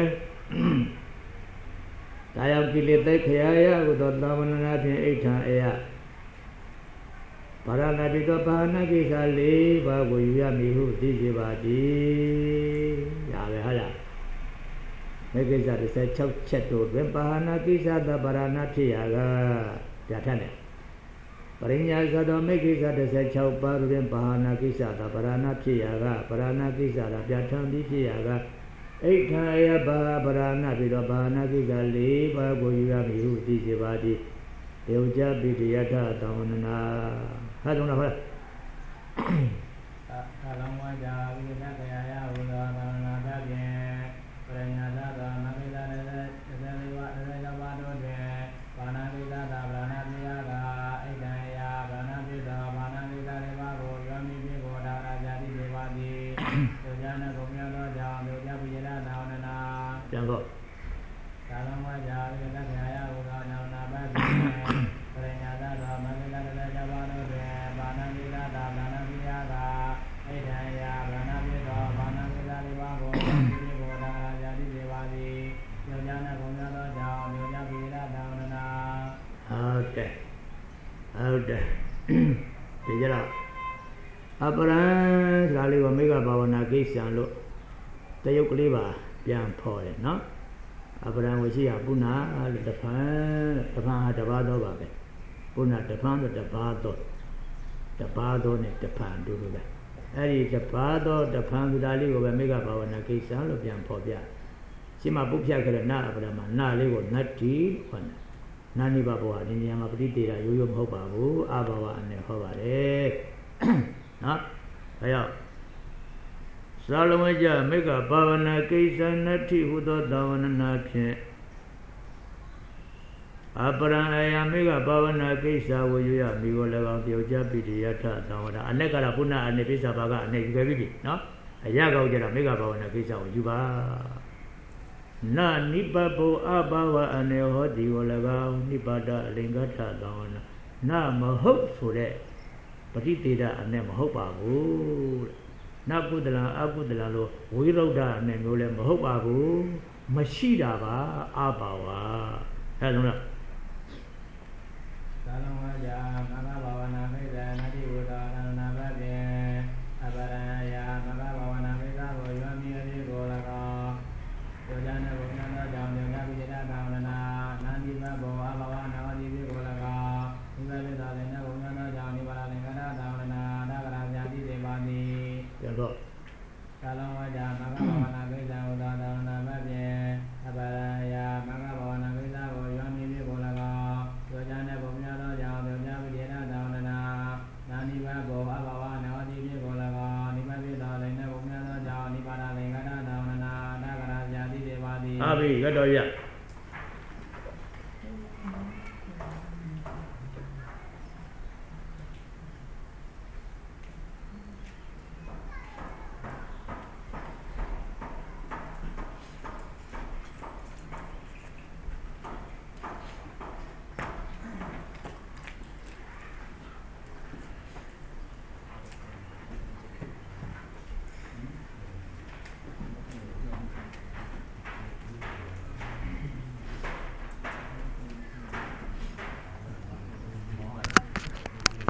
ဒါကြောင့်ကိလေသာခရာယဟုသောသာဝနနာဖြင့်အိဋ္ဌံအေယဗာရဏတိသောဘာနာကိစ္စ၄ပါးကိုယူရမည်ဟုသိစေပါသည်ရပဲဟုတ်လားမေကိစ္စ16ချက်တို့တွင်ဘာနာကိစ္စသဗာရဏဖြစ်ရာကပြဋ္ဌာန်းတယ်ပရိညာဇသောမေကိစ္စ16ပါးတွင်ဘာနာကိစ္စသဗာရဏဖြစ်ရာကဗာရဏကိစ္စသာပြဋ္ဌာန်းပြီးဖြစ်ရာကအိဋ္ဌာယဘာဗာရဏပြီးတော့ဘာနာကိစ္စ၄ပါးကိုယူရမည်ဟုသိစေပါသည်ဒေဝကြပိတယထသောဝနနာဟာဆုံးလားဟုတ်လားအလောင်းဝါကြဝိသကရာယဝသောသာနာသဖြင့်ပရိညာသသောမကိစ္စ14ပါး14ပါးတို့တွင်ဘာနာကိစ္စသာဗာဏပြယကအိဋ္ဌံယဘာနာပိသောဘာနာကိစ္စ၄ပါးကိုယောမိပိကိုဒါရဇာတိဒေဝတိဒုဉာဏကိုမြောသောကြောင့်ဒုဉာပိယနာသာဝနနာပြန်တော့ကာလမကြာဝိသကရာယဝသောနာနာပတိပရိညာသသောမကိစ္စ14ပါးတို့တွင်ဘာနာကိစ္စသာဗာဏပြယကအိဋ္ဌံယဘာနာပိသောဘာနာကိစ္စ၄ပါးကိုယောမိပိကိုဒါရဇာတိဒေဝတိဒုဉာဏကိုမြောသောကြောင့်ဒုဉာပိယနာသာဝနနာဟုတ်တယ်ဒီကြလားအပရံဆိုတာလေးကမေဃဘာဝနာကိစ္စံလို့တယုတ်ကလေးပါပြန်ဖော်တယ်နော်အပရံဝရှိယပုဏ္ဏလို့တဖန်ဟာတပါးတော့ပါပဲပုဏ္ဏတဖန်ဆိုတပါးတော့နဲ့တဖန်တို့လိုပဲအဲ့ဒီတပါးတော့တဖန်ဆိုတာလေးကိုပဲမေဃဘာဝနာကိစ္စံလို့ပြန်ဖော်ပြရှင်းမပုတ်ဖြတ်ခဲ့တဲ့နာအပရံမှာနာလေးကိုနတ္တိခေါ်တယ်နာနိဗ္ဗာန်ဘဝဒီနေရာမှာပဋိသေရရိုးရိုးမဟုတ်ပါဘူးအဘဝအနေဟောပါတယ်နော်အဲကြောင့်သာလဝေကြမေဃဘာဝနာကိစ္စနတ္ထိဟုသောသာဝနနာဖြင့်အပရံအယမေဃဘာဝနာကိစ္စဝေရမိကို၎င်းပြောကြပိတိယထသာဝနာအ내ကရပုဏ္ဏအနေပိဿဘာကအ내ယူခဲ့ပြီနော်အရကောက်ကြတာမေဃဘာဝနာကိစ္စကိုယူပါနာနိပဘောအဘဝအနေဟောတိကို၎င်းနိပါဒအလင်္ဂထသာဝနာနာမဟုတ်ဆိုတဲ့ပဋိသေဒအ내မဟုတ်ပါဘူးတဲ့နကုသလံအကုသလံလို့ဝိရုဒ္ဓအ내မျိုးလည်းမဟုတ်ပါဘူးမရှိတာပါအဘာဝအဲဒါတော့သာလဝါကြမဂ္ဂဘာဝနာမိစ္ဆာနတိဝုဒ္ဓသာနာဘဖြင့်အပရံယမဂ္ဂဘာဝနာမိစ္ဆာကိုယောမိအတိကို၎င်းဒုဉာဏဘုံနာကြောင့်ဒုဉာပိယနာသာဝနာနာတိဘဘောအဘဝနာဝတိပိကို၎င်းဒီဘပိသာလည်းဘုံနာကြောင့်နိဗ္ဗာန်လင်္ကာရသာဝနာဒါကရာဇာတိဒေပါတိပြန်တော့သာလဝါကြမဂ္ဂဘာဝနာကိစ္စဝုဒ္ဓသာဝနာဘဖြင့်အပရံယမဂ္ဂဘာဝနာကိစ္စကိုယောမိပိကို၎င်းဒုဉာဏဘုံနာကြောင့်ဒုဉာပိယနာသာဝနာနာနိဗ္ဗာန်ဘောအဘဝနာဝတိပိကို၎င်းနိဗ္ဗာန်ပိသာလည်းဘုံနာကြောင့်နိဗ္ဗာန်လင်္ကာရသာဝနာဒါကရာဇာတိဒေပါတိအာဘိရတော့ရ